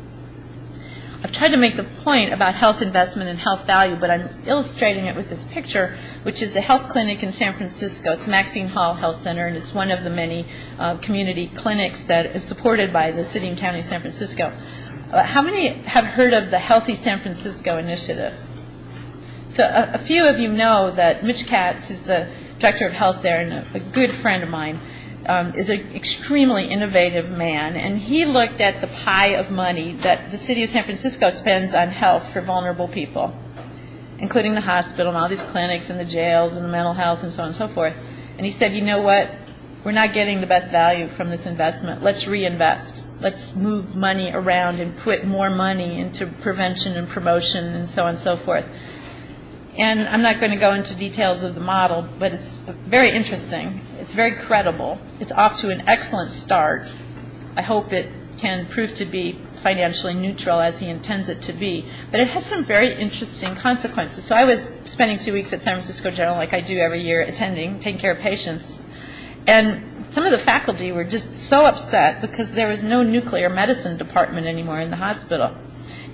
I've tried to make the point about health investment and health value, but I'm illustrating it with this picture, which is the health clinic in San Francisco. It's Maxine Hall Health Center, and it's one of the many uh, community clinics that is supported by the City and County of San Francisco. Uh, how many have heard of the Healthy San Francisco initiative? So a, a few of you know that Mitch Katz, who's the director of health there and a, a good friend of mine, Um, is an extremely innovative man, and he looked at the pie of money that the city of San Francisco spends on health for vulnerable people, including the hospital and all these clinics and the jails and the mental health and so on and so forth. And he said, you know what, we're not getting the best value from this investment. Let's reinvest. Let's move money around and put more money into prevention and promotion and so on and so forth. And I'm not going to go into details of the model, but it's very interesting. It's very credible. It's off to an excellent start. I hope it can prove to be financially neutral as he intends it to be. But it has some very interesting consequences. So I was spending two weeks at San Francisco General, like I do every year, attending, taking care of patients. And some of the faculty were just so upset because there was no nuclear medicine department anymore in the hospital. Now,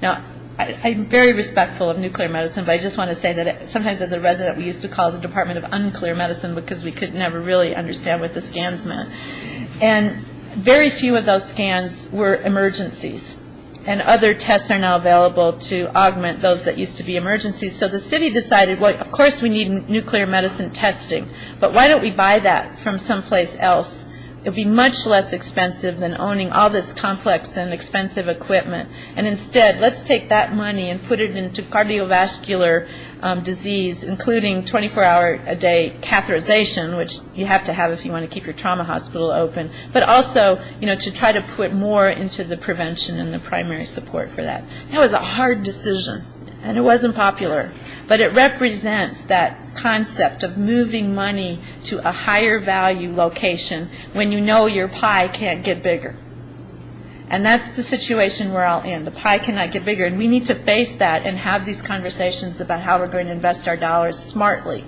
I, I'm very respectful of nuclear medicine, but I just want to say that it, sometimes as a resident we used to call it the Department of Unclear Medicine because we could never really understand what the scans meant. And very few of those scans were emergencies. And other tests are now available to augment those that used to be emergencies. So the city decided, well, of course we need nuclear medicine testing, but why don't we buy that from someplace else? It would be much less expensive than owning all this complex and expensive equipment. And instead, let's take that money and put it into cardiovascular um, disease, including twenty-four hour a day catheterization, which you have to have if you want to keep your trauma hospital open, but also, you know, to try to put more into the prevention and the primary support for that. That was a hard decision, and it wasn't popular, but it represents that concept of moving money to a higher value location when you know your pie can't get bigger. And that's the situation we're all in. The pie cannot get bigger, and we need to face that and have these conversations about how we're going to invest our dollars smartly.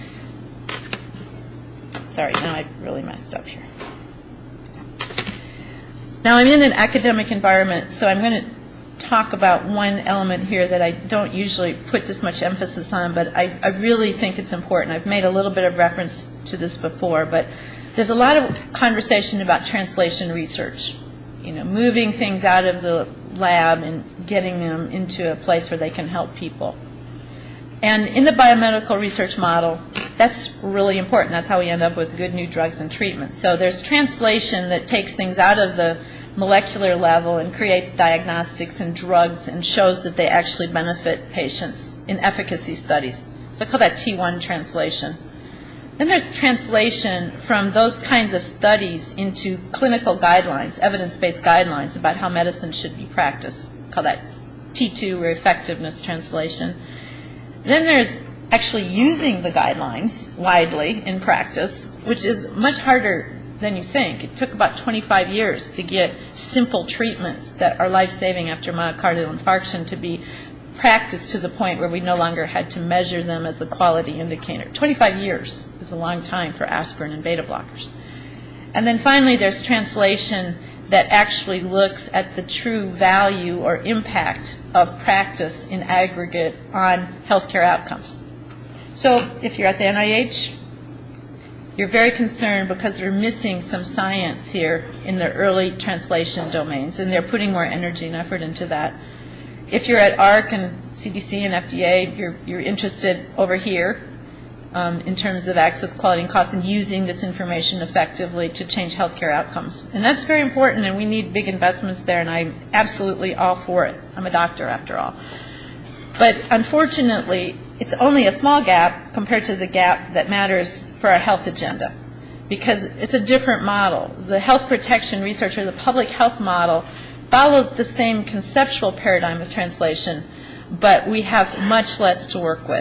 Sorry, now I really messed up here. Now I'm in an academic environment, so I'm going to talk about one element here that I don't usually put this much emphasis on, but I, I really think it's important. I've made a little bit of reference to this before, but there's a lot of conversation about translation research, you know, moving things out of the lab and getting them into a place where they can help people. And in the biomedical research model, that's really important. That's how we end up with good new drugs and treatments. So there's translation that takes things out of the molecular level and creates diagnostics and drugs and shows that they actually benefit patients in efficacy studies. So I call that T one translation. Then there's translation from those kinds of studies into clinical guidelines, evidence-based guidelines about how medicine should be practiced. I call that T two or effectiveness translation. Then there's actually using the guidelines widely in practice, which is much harder than you think. It took about twenty-five years to get simple treatments that are life-saving after myocardial infarction to be practiced to the point where we no longer had to measure them as a quality indicator. twenty-five years is a long time for aspirin and beta blockers. And then finally there's translation that actually looks at the true value or impact of practice in aggregate on healthcare outcomes. So if you're at the N I H, you're very concerned because they're missing some science here in the early translation domains, and they're putting more energy and effort into that. If you're at A R C and C D C and F D A, you're, you're interested over here um, in terms of access, quality, and cost, and using this information effectively to change healthcare outcomes. And that's very important, and we need big investments there, and I'm absolutely all for it. I'm a doctor, after all. But unfortunately, it's only a small gap compared to the gap that matters for our health agenda, because it's a different model. The health protection research, or the public health model, follows the same conceptual paradigm of translation, but we have much less to work with.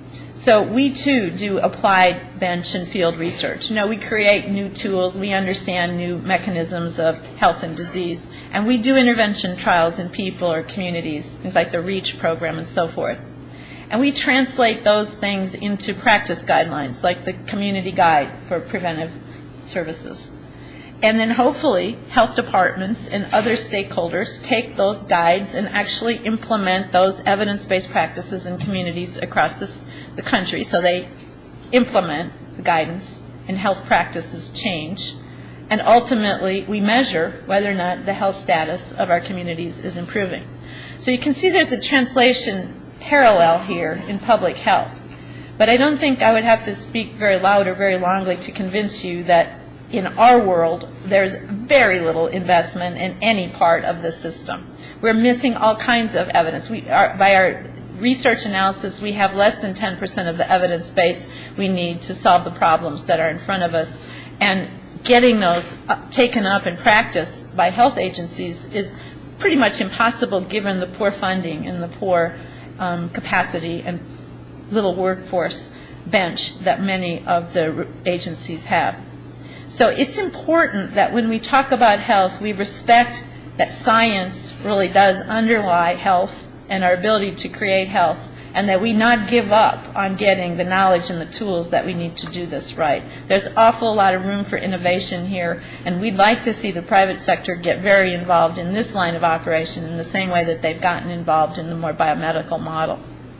So we too do applied bench and field research. You know, we create new tools, we understand new mechanisms of health and disease, and we do intervention trials in people or communities, things like the REACH program and so forth. And we translate those things into practice guidelines, like the Community Guide for Preventive Services. And then hopefully health departments and other stakeholders take those guides and actually implement those evidence-based practices in communities across this, the country, so they implement the guidance and health practices change. And ultimately we measure whether or not the health status of our communities is improving. So you can see there's a translation parallel here in public health. But I don't think I would have to speak very loud or very longly to convince you that in our world there's very little investment in any part of the system. We're missing all kinds of evidence. We are, by our research analysis, we have less than ten percent of the evidence base we need to solve the problems that are in front of us. And getting those up, taken up in practice by health agencies is pretty much impossible given the poor funding and the poor Um, capacity and little workforce bench that many of the agencies have. So it's important that when we talk about health, we respect that science really does underlie health and our ability to create health, and that we not give up on getting the knowledge and the tools that we need to do this right. There's an awful lot of room for innovation here, and we'd like to see the private sector get very involved in this line of operation in the same way that they've gotten involved in the more biomedical model.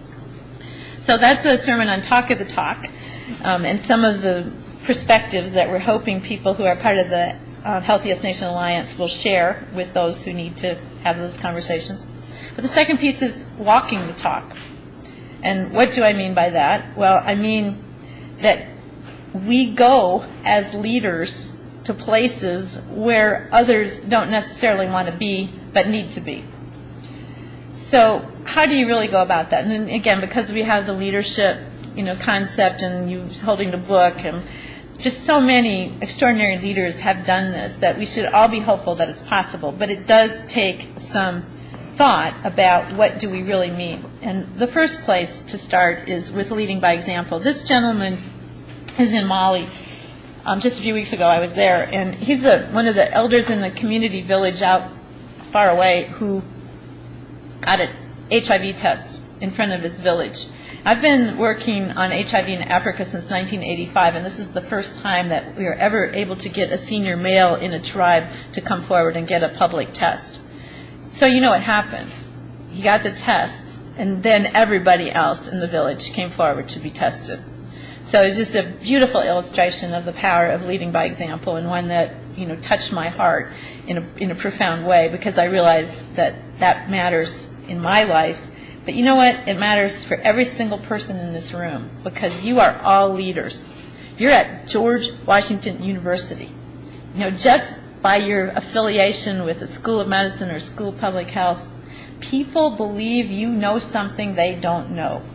So that's a sermon on Talk of the Talk, um, and some of the perspectives that we're hoping people who are part of the uh, Healthiest Nation Alliance will share with those who need to have those conversations. But the second piece is walking the talk. And what do I mean by that? Well, I mean that we go as leaders to places where others don't necessarily want to be but need to be. So how do you really go about that? And then, again, because we have the leadership, you know, concept, and you holding the book, and just so many extraordinary leaders have done this, that we should all be hopeful that it's possible. But it does take some thought about what do we really mean. And the first place to start is with leading by example. This gentleman is in Mali. Um, just a few weeks ago I was there, and he's a, one of the elders in the community village out far away who got an H I V test in front of his village. I've been working on H I V in Africa since nineteen eighty-five, and this is the first time that we were ever able to get a senior male in a tribe to come forward and get a public test. So you know what happened. He got the test, and then everybody else in the village came forward to be tested. So it's just a beautiful illustration of the power of leading by example, and one that, you know, touched my heart in a, in a profound way, because I realized that that matters in my life. But you know what? It matters for every single person in this room, because you are all leaders. You're at George Washington University. You know, just by your affiliation with the School of Medicine or School of Public Health, people believe you know something they don't know.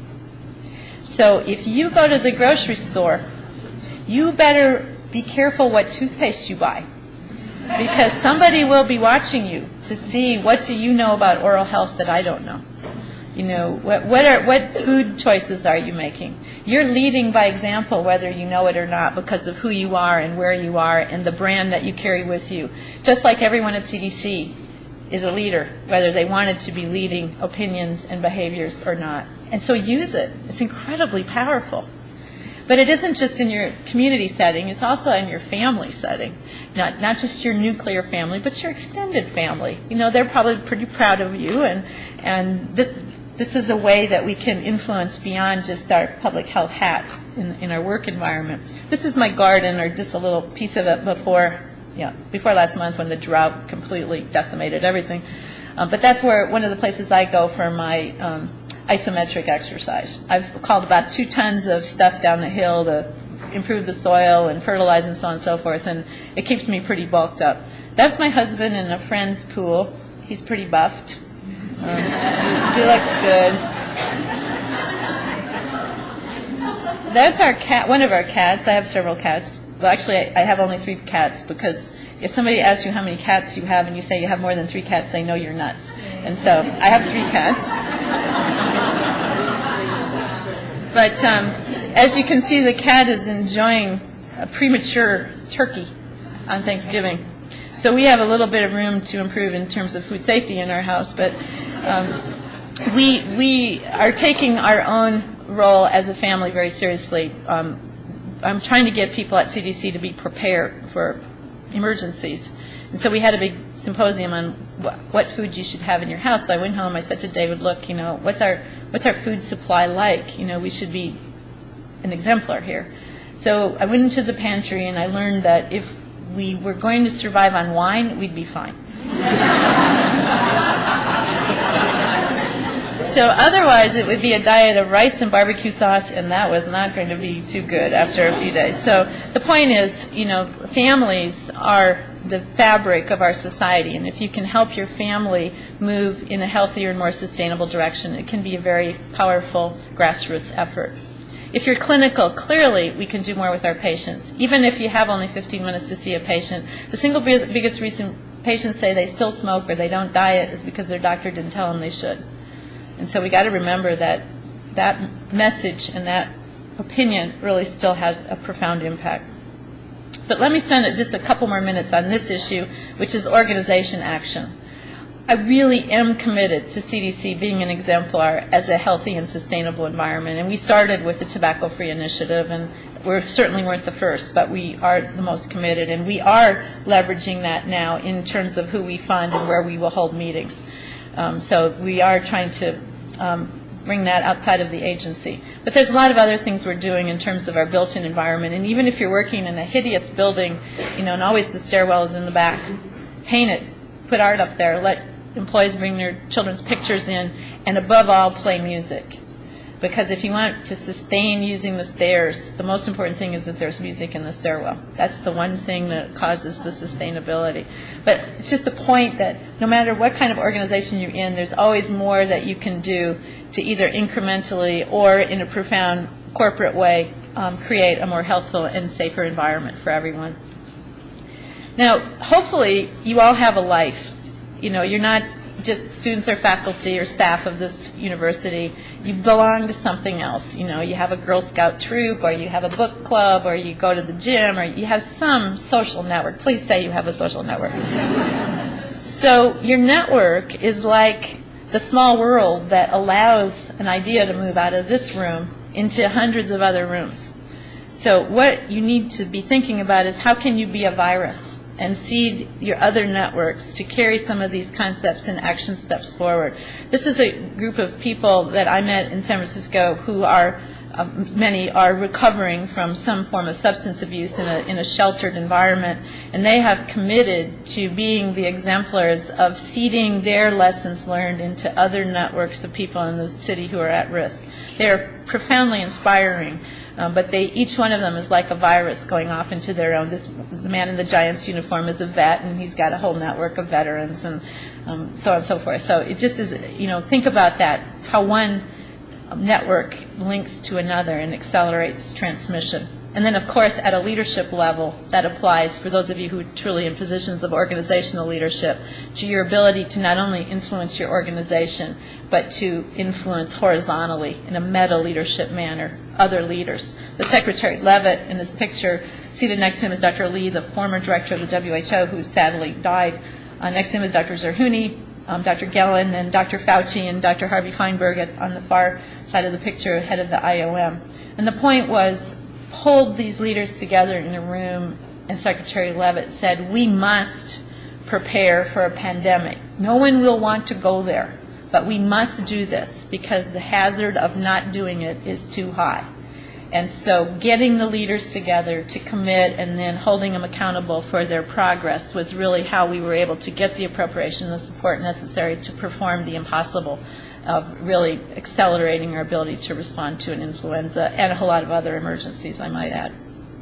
So if you go to the grocery store, you better be careful what toothpaste you buy, because somebody will be watching you to see what do you know about oral health that I don't know. You know, what what are what food choices are you making? You're leading by example, whether you know it or not, because of who you are and where you are and the brand that you carry with you. Just like everyone at C D C is a leader, whether they wanted to be leading opinions and behaviors or not. And so use it. It's incredibly powerful. But it isn't just in your community setting, it's also in your family setting. Not not just your nuclear family, but your extended family. You know, they're probably pretty proud of you, and and th- this is a way that we can influence beyond just our public health hat in, in our work environment. This is my garden, or just a little piece of it before, yeah, before last month when the drought completely decimated everything. Um, but that's where one of the places I go for my um, isometric exercise. I've called about two tons of stuff down the hill to improve the soil and fertilize and so on and so forth, and it keeps me pretty bulked up. That's my husband in a friend's pool. He's pretty buffed. Um, he looks good. That's our cat, one of our cats. I have several cats. Well, actually, I, I have only three cats, because if somebody asks you how many cats you have and you say you have more than three cats, they know you're nuts. And so I have three cats. But um, as you can see, the cat is enjoying a premature turkey on Thanksgiving. So we have a little bit of room to improve in terms of food safety in our house, but um, we we are taking our own role as a family very seriously. Um, I'm trying to get people at C D C to be prepared for emergencies. And so we had a big symposium on what, what food you should have in your house. So I went home, I said to David, look, you know, what's our what's our food supply like? You know, we should be an exemplar here. So I went into the pantry and I learned that if we were going to survive on wine, we'd be fine. So otherwise it would be a diet of rice and barbecue sauce, and that was not going to be too good after a few days. So the point is, you know, families are the fabric of our society, and if you can help your family move in a healthier and more sustainable direction, it can be a very powerful grassroots effort. If you're clinical, clearly we can do more with our patients. Even if you have only fifteen minutes to see a patient, the single biggest reason patients say they still smoke or they don't diet is because their doctor didn't tell them they should. And so we got to remember that that message and that opinion really still has a profound impact. But let me spend just a couple more minutes on this issue, which is organization action. I really am committed to C D C being an exemplar as a healthy and sustainable environment. And we started with the Tobacco-Free Initiative, and we certainly weren't the first, but we are the most committed. And we are leveraging that now in terms of who we fund and where we will hold meetings. Um, so we are trying to um, bring that outside of the agency. But there's a lot of other things we're doing in terms of our built-in environment. And even if you're working in a hideous building, you know, and always the stairwell is in the back, paint it, put art up there, let employees bring their children's pictures in, and above all, play music. Because if you want to sustain using the stairs, the most important thing is that there's music in the stairwell. That's the one thing that causes the sustainability. But it's just the point that no matter what kind of organization you're in, there's always more that you can do to either incrementally or in a profound corporate way um, create a more healthful and safer environment for everyone. Now, hopefully, you all have a life. You know, you're not just students or faculty or staff of this university. You belong to something else. You know, you have a Girl Scout troop, or you have a book club, or you go to the gym, or you have some social network. Please say you have a social network. So your network is like the small world that allows an idea to move out of this room into hundreds of other rooms. So what you need to be thinking about is how can you be a virus and seed your other networks to carry some of these concepts and action steps forward. This is a group of people that I met in San Francisco who are, um, many are recovering from some form of substance abuse in a, in a sheltered environment, and they have committed to being the exemplars of seeding their lessons learned into other networks of people in the city who are at risk. They are profoundly inspiring. Um, but they, each one of them is like a virus going off into their own. This the man in the Giants uniform is a vet, and he's got a whole network of veterans, and um, so on and so forth. So it just is, you know, think about that, how one network links to another and accelerates transmission. And then, of course, at a leadership level, that applies for those of you who are truly in positions of organizational leadership, to your ability to not only influence your organization, but to influence horizontally in a meta-leadership manner other leaders. The Secretary Levitt in this picture, seated next to him is Doctor Lee, the former director of the W H O, who sadly died. Uh, next to him is Doctor Zerhouni, um, Doctor Gellin, and Doctor Fauci, and Doctor Harvey Feinberg at, on the far side of the picture, head of the I O M. And the point was, pulled these leaders together in a room, and Secretary Levitt said, we must prepare for a pandemic. No one will want to go there, but we must do this because the hazard of not doing it is too high. And so getting the leaders together to commit and then holding them accountable for their progress was really how we were able to get the appropriation and the support necessary to perform the impossible of really accelerating our ability to respond to an influenza and a whole lot of other emergencies, I might add.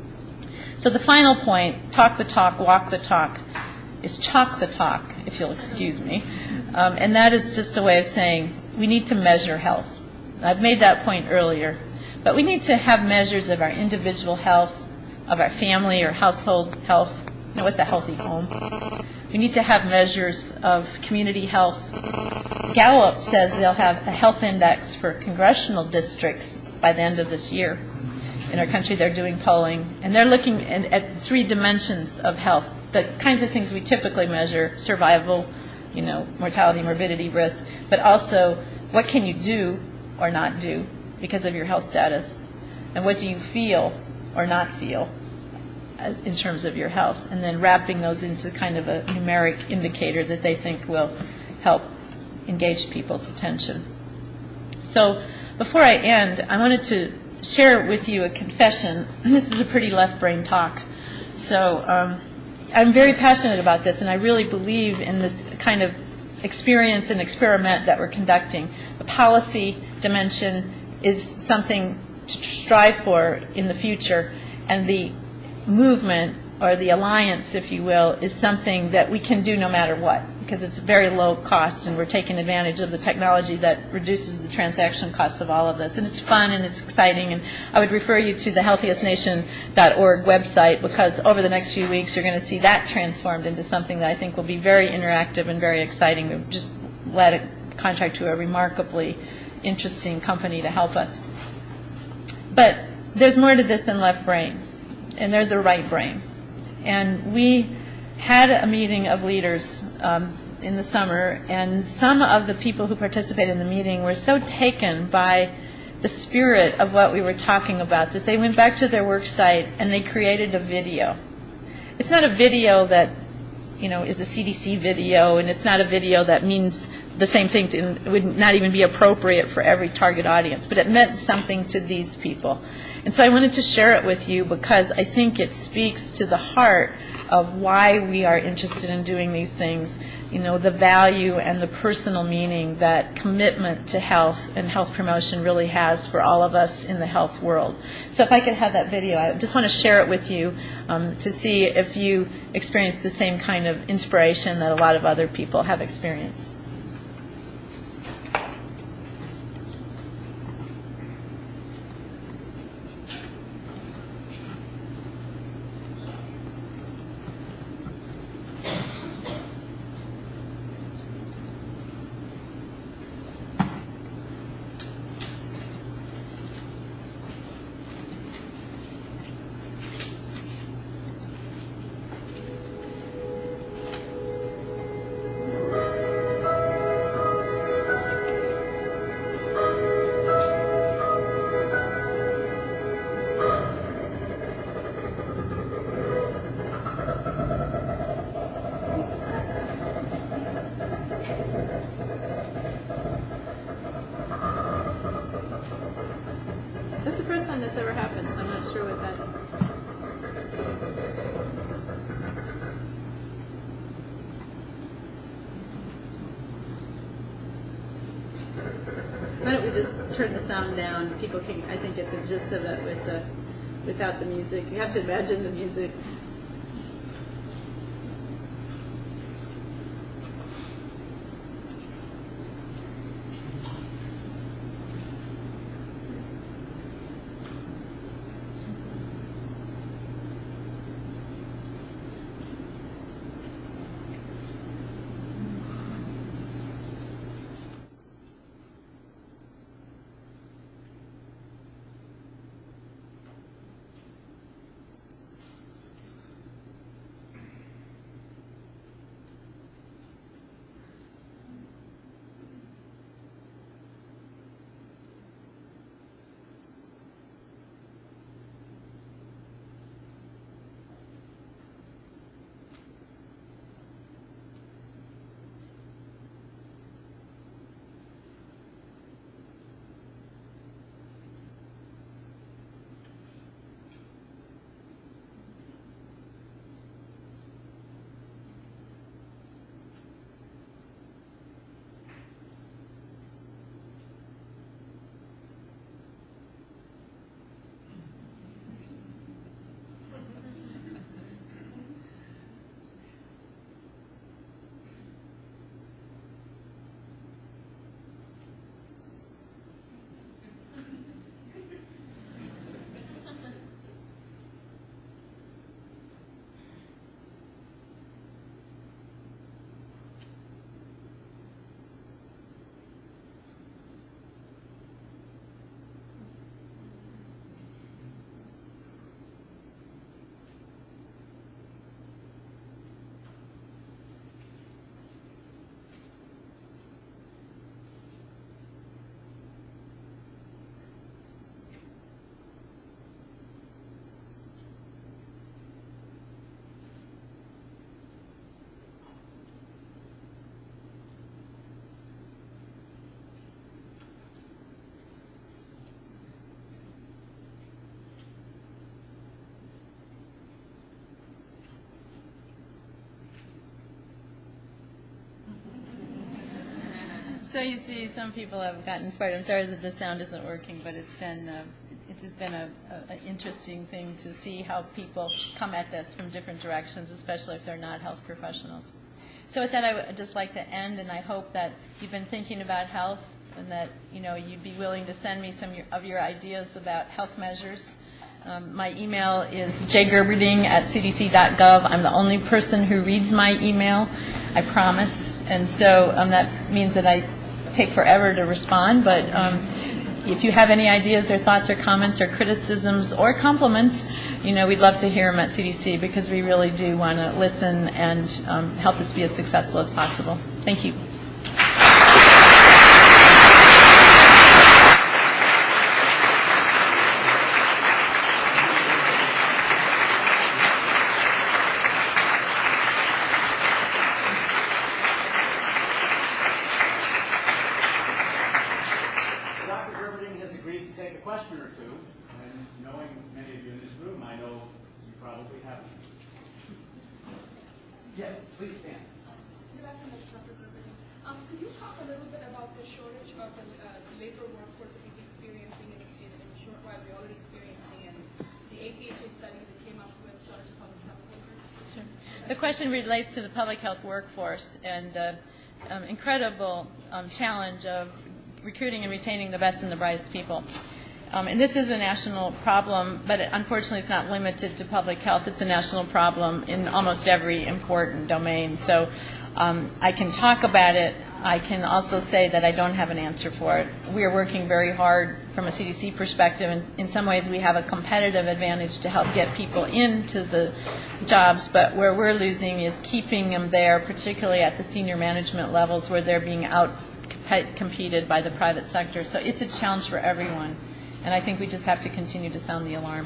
So the final point, talk the talk, walk the talk, is chalk the talk, if you'll excuse me. Um, and that is just a way of saying we need to measure health. I've made that point earlier. But we need to have measures of our individual health, of our family or household health, you know, what's a healthy home. We need to have measures of community health. Gallup says they'll have a health index for congressional districts by the end of this year. In our country, they're doing polling, and they're looking at, at three dimensions of health, the kinds of things we typically measure: survival, you know, mortality, morbidity, risk, but also what can you do or not do because of your health status, and what do you feel or not feel as, in terms of your health, and then wrapping those into kind of a numeric indicator that they think will help engage people's attention. So before I end, I wanted to share with you a confession. This is a pretty left-brain talk. So um, I'm very passionate about this, and I really believe in this kind of experience and experiment that we're conducting. The policy dimension is something to strive for in the future, and the movement, or the alliance, if you will, is something that we can do no matter what, because it's very low cost, and we're taking advantage of the technology that reduces the transaction costs of all of this. And it's fun and it's exciting, and I would refer you to the healthiest nation dot org website, because over the next few weeks you're going to see that transformed into something that I think will be very interactive and very exciting. We've just led a contract to a remarkably interesting company to help us. But there's more to this than left brain, and there's a right brain. And we had a meeting of leaders um, in the summer, and some of the people who participated in the meeting were so taken by the spirit of what we were talking about that they went back to their work site and they created a video. It's not a video that, you know, is a C D C video, and it's not a video that means the same thing, to, it would not even be appropriate for every target audience, but it meant something to these people. And so I wanted to share it with you because I think it speaks to the heart of why we are interested in doing these things, you know, the value and the personal meaning that commitment to health and health promotion really has for all of us in the health world. So if I could have that video, I just want to share it with you um, to see if you experience the same kind of inspiration that a lot of other people have experienced. That's the first time that's ever happened. I'm not sure what that is. Why don't we just turn the sound down? People can, I think, get the gist of it with the, without the music. You have to imagine the music. So you see, some people have gotten inspired. I'm sorry that the sound isn't working, but it's been uh, it's just been a, a, a interesting thing to see how people come at this from different directions, especially if they're not health professionals. So with that, I would just like to end, and I hope that you've been thinking about health, and that you know you'd be willing to send me some of your ideas about health measures. Um, my email is j gerberding at c d c dot gov. I'm the only person who reads my email, I promise, and so um, that means that I take forever to respond, but um, if you have any ideas or thoughts or comments or criticisms or compliments, you know, we'd love to hear them at C D C because we really do want to listen and um, help us be as successful as possible. Thank you. Question or two, and knowing many of you in this room, I know you probably haven't. Yes, please stand. Good afternoon, Doctor Griffin. Um, could you talk a little bit about the shortage of the uh, labor workforce that we've been experiencing in, in, in a short while we're already experiencing, and the A P H A study that came up with shortage of public health workers? Sure. The question relates to the public health workforce and the um, incredible um, challenge of recruiting and retaining the best and the brightest people. Um, and this is a national problem, but it, unfortunately it's not limited to public health. It's a national problem in almost every important domain. So um, I can talk about it. I can also say that I don't have an answer for it. We are working very hard from a C D C perspective, and in some ways we have a competitive advantage to help get people into the jobs, but where we're losing is keeping them there, particularly at the senior management levels where they're being out-competed by the private sector. So it's a challenge for everyone. And I think we just have to continue to sound the alarm.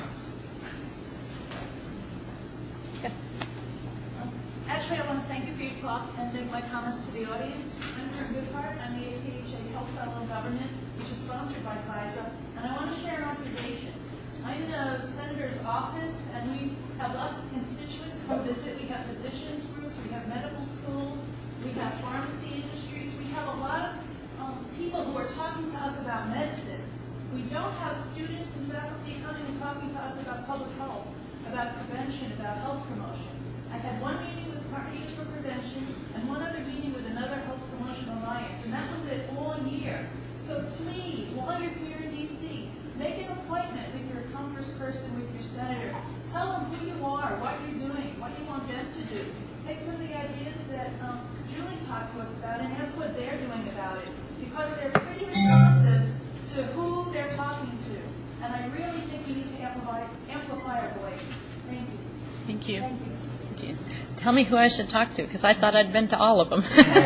Yes. Actually, I want to thank you for your talk and make my comments to the audience. I'm Karen Goodhart. I'm the A P H A Health Fellow in Government, which is sponsored by FISA. And I want to share an observation. I'm in a senator's office, and we have lots of constituents who visit. We have physicians groups. We have medical schools. We have pharmacy industries. We have a lot of um, people who are talking to us about medicine. We don't have students and faculty coming and talking to us about public health, about prevention, about health promotion. I had one meeting with Partners for Prevention and one other meeting with another health promotion alliance, and that was it all year. So please, while you're here in D C, make an appointment with your congressperson, with your senator. Tell them who you are, what you're doing, what you want them to do. Take some of the ideas that um, Julie talked to us about and ask what they're doing about it, because they're pretty responsive to who they're talking to. And I really think we need to amplify, amplify our voice. Thank you. Thank you. Thank you. Thank you. Tell me who I should talk to, because I thought I'd been to all of them.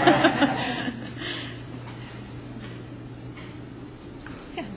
Yeah.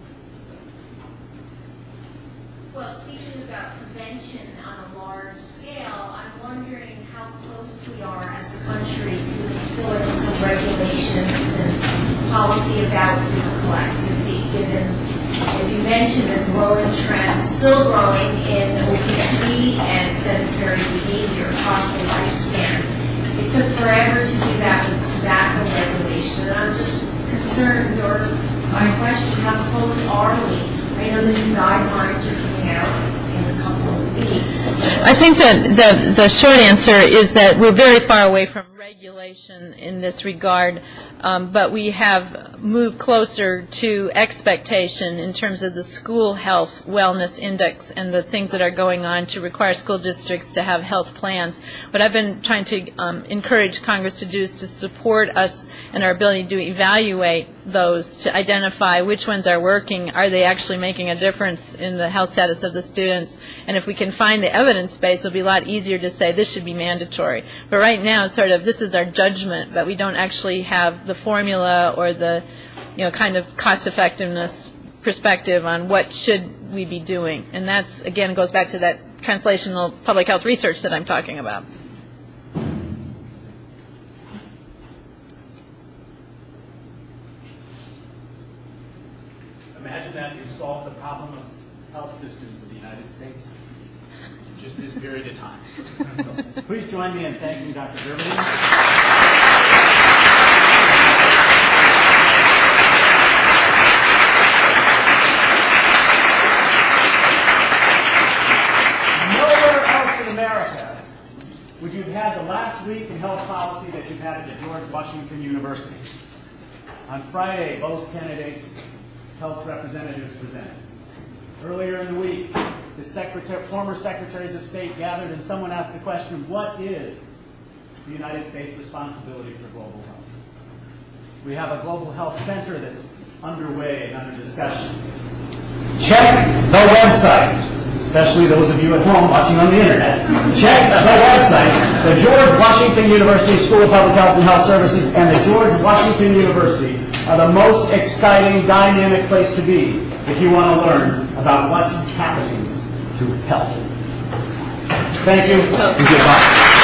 Well, speaking about prevention on a large scale, I'm wondering how close we are as a country to instilling some regulations and policy about physical activity, given, as you mentioned, the growing trend, still growing in obesity and sedentary behavior across the lifespan. It took forever to do that with tobacco regulation, and I'm just concerned, or my question, how close are we? I know the new guidelines are coming out in a couple of weeks. I think that the, the short answer is that we're very far away from regulation in this regard, um, but we have moved closer to expectation in terms of the school health wellness index and the things that are going on to require school districts to have health plans. What I've been trying to um, encourage Congress to do is to support us and our ability to evaluate those, to identify which ones are working, are they actually making a difference in the health status of the students, and if we can find the evidence base, it'll be a lot easier to say this should be mandatory. But right now, it's sort of, this is our judgment, but we don't actually have the formula or the, you know, kind of cost effectiveness perspective on what should we be doing. And that's, again, goes back to that translational public health research that I'm talking about. Imagine that you solve the problem of health systems in the United States in just this period of time. Please join me in thanking Doctor Gerberding. Nowhere else in America would you have had the last week in health policy that you've had at the George Washington University. On Friday, both candidates' health representatives presented. Earlier in the week, the secretary, former secretaries of state gathered and someone asked the question, what is the United States' responsibility for global health? We have a global health center that's underway and under discussion. Check the website, especially those of you at home watching on the internet. Check the website. The George Washington University School of Public Health and Health Services and the George Washington University are the most exciting, dynamic place to be if you want to learn about what's happening to health. Thank you. And goodbye.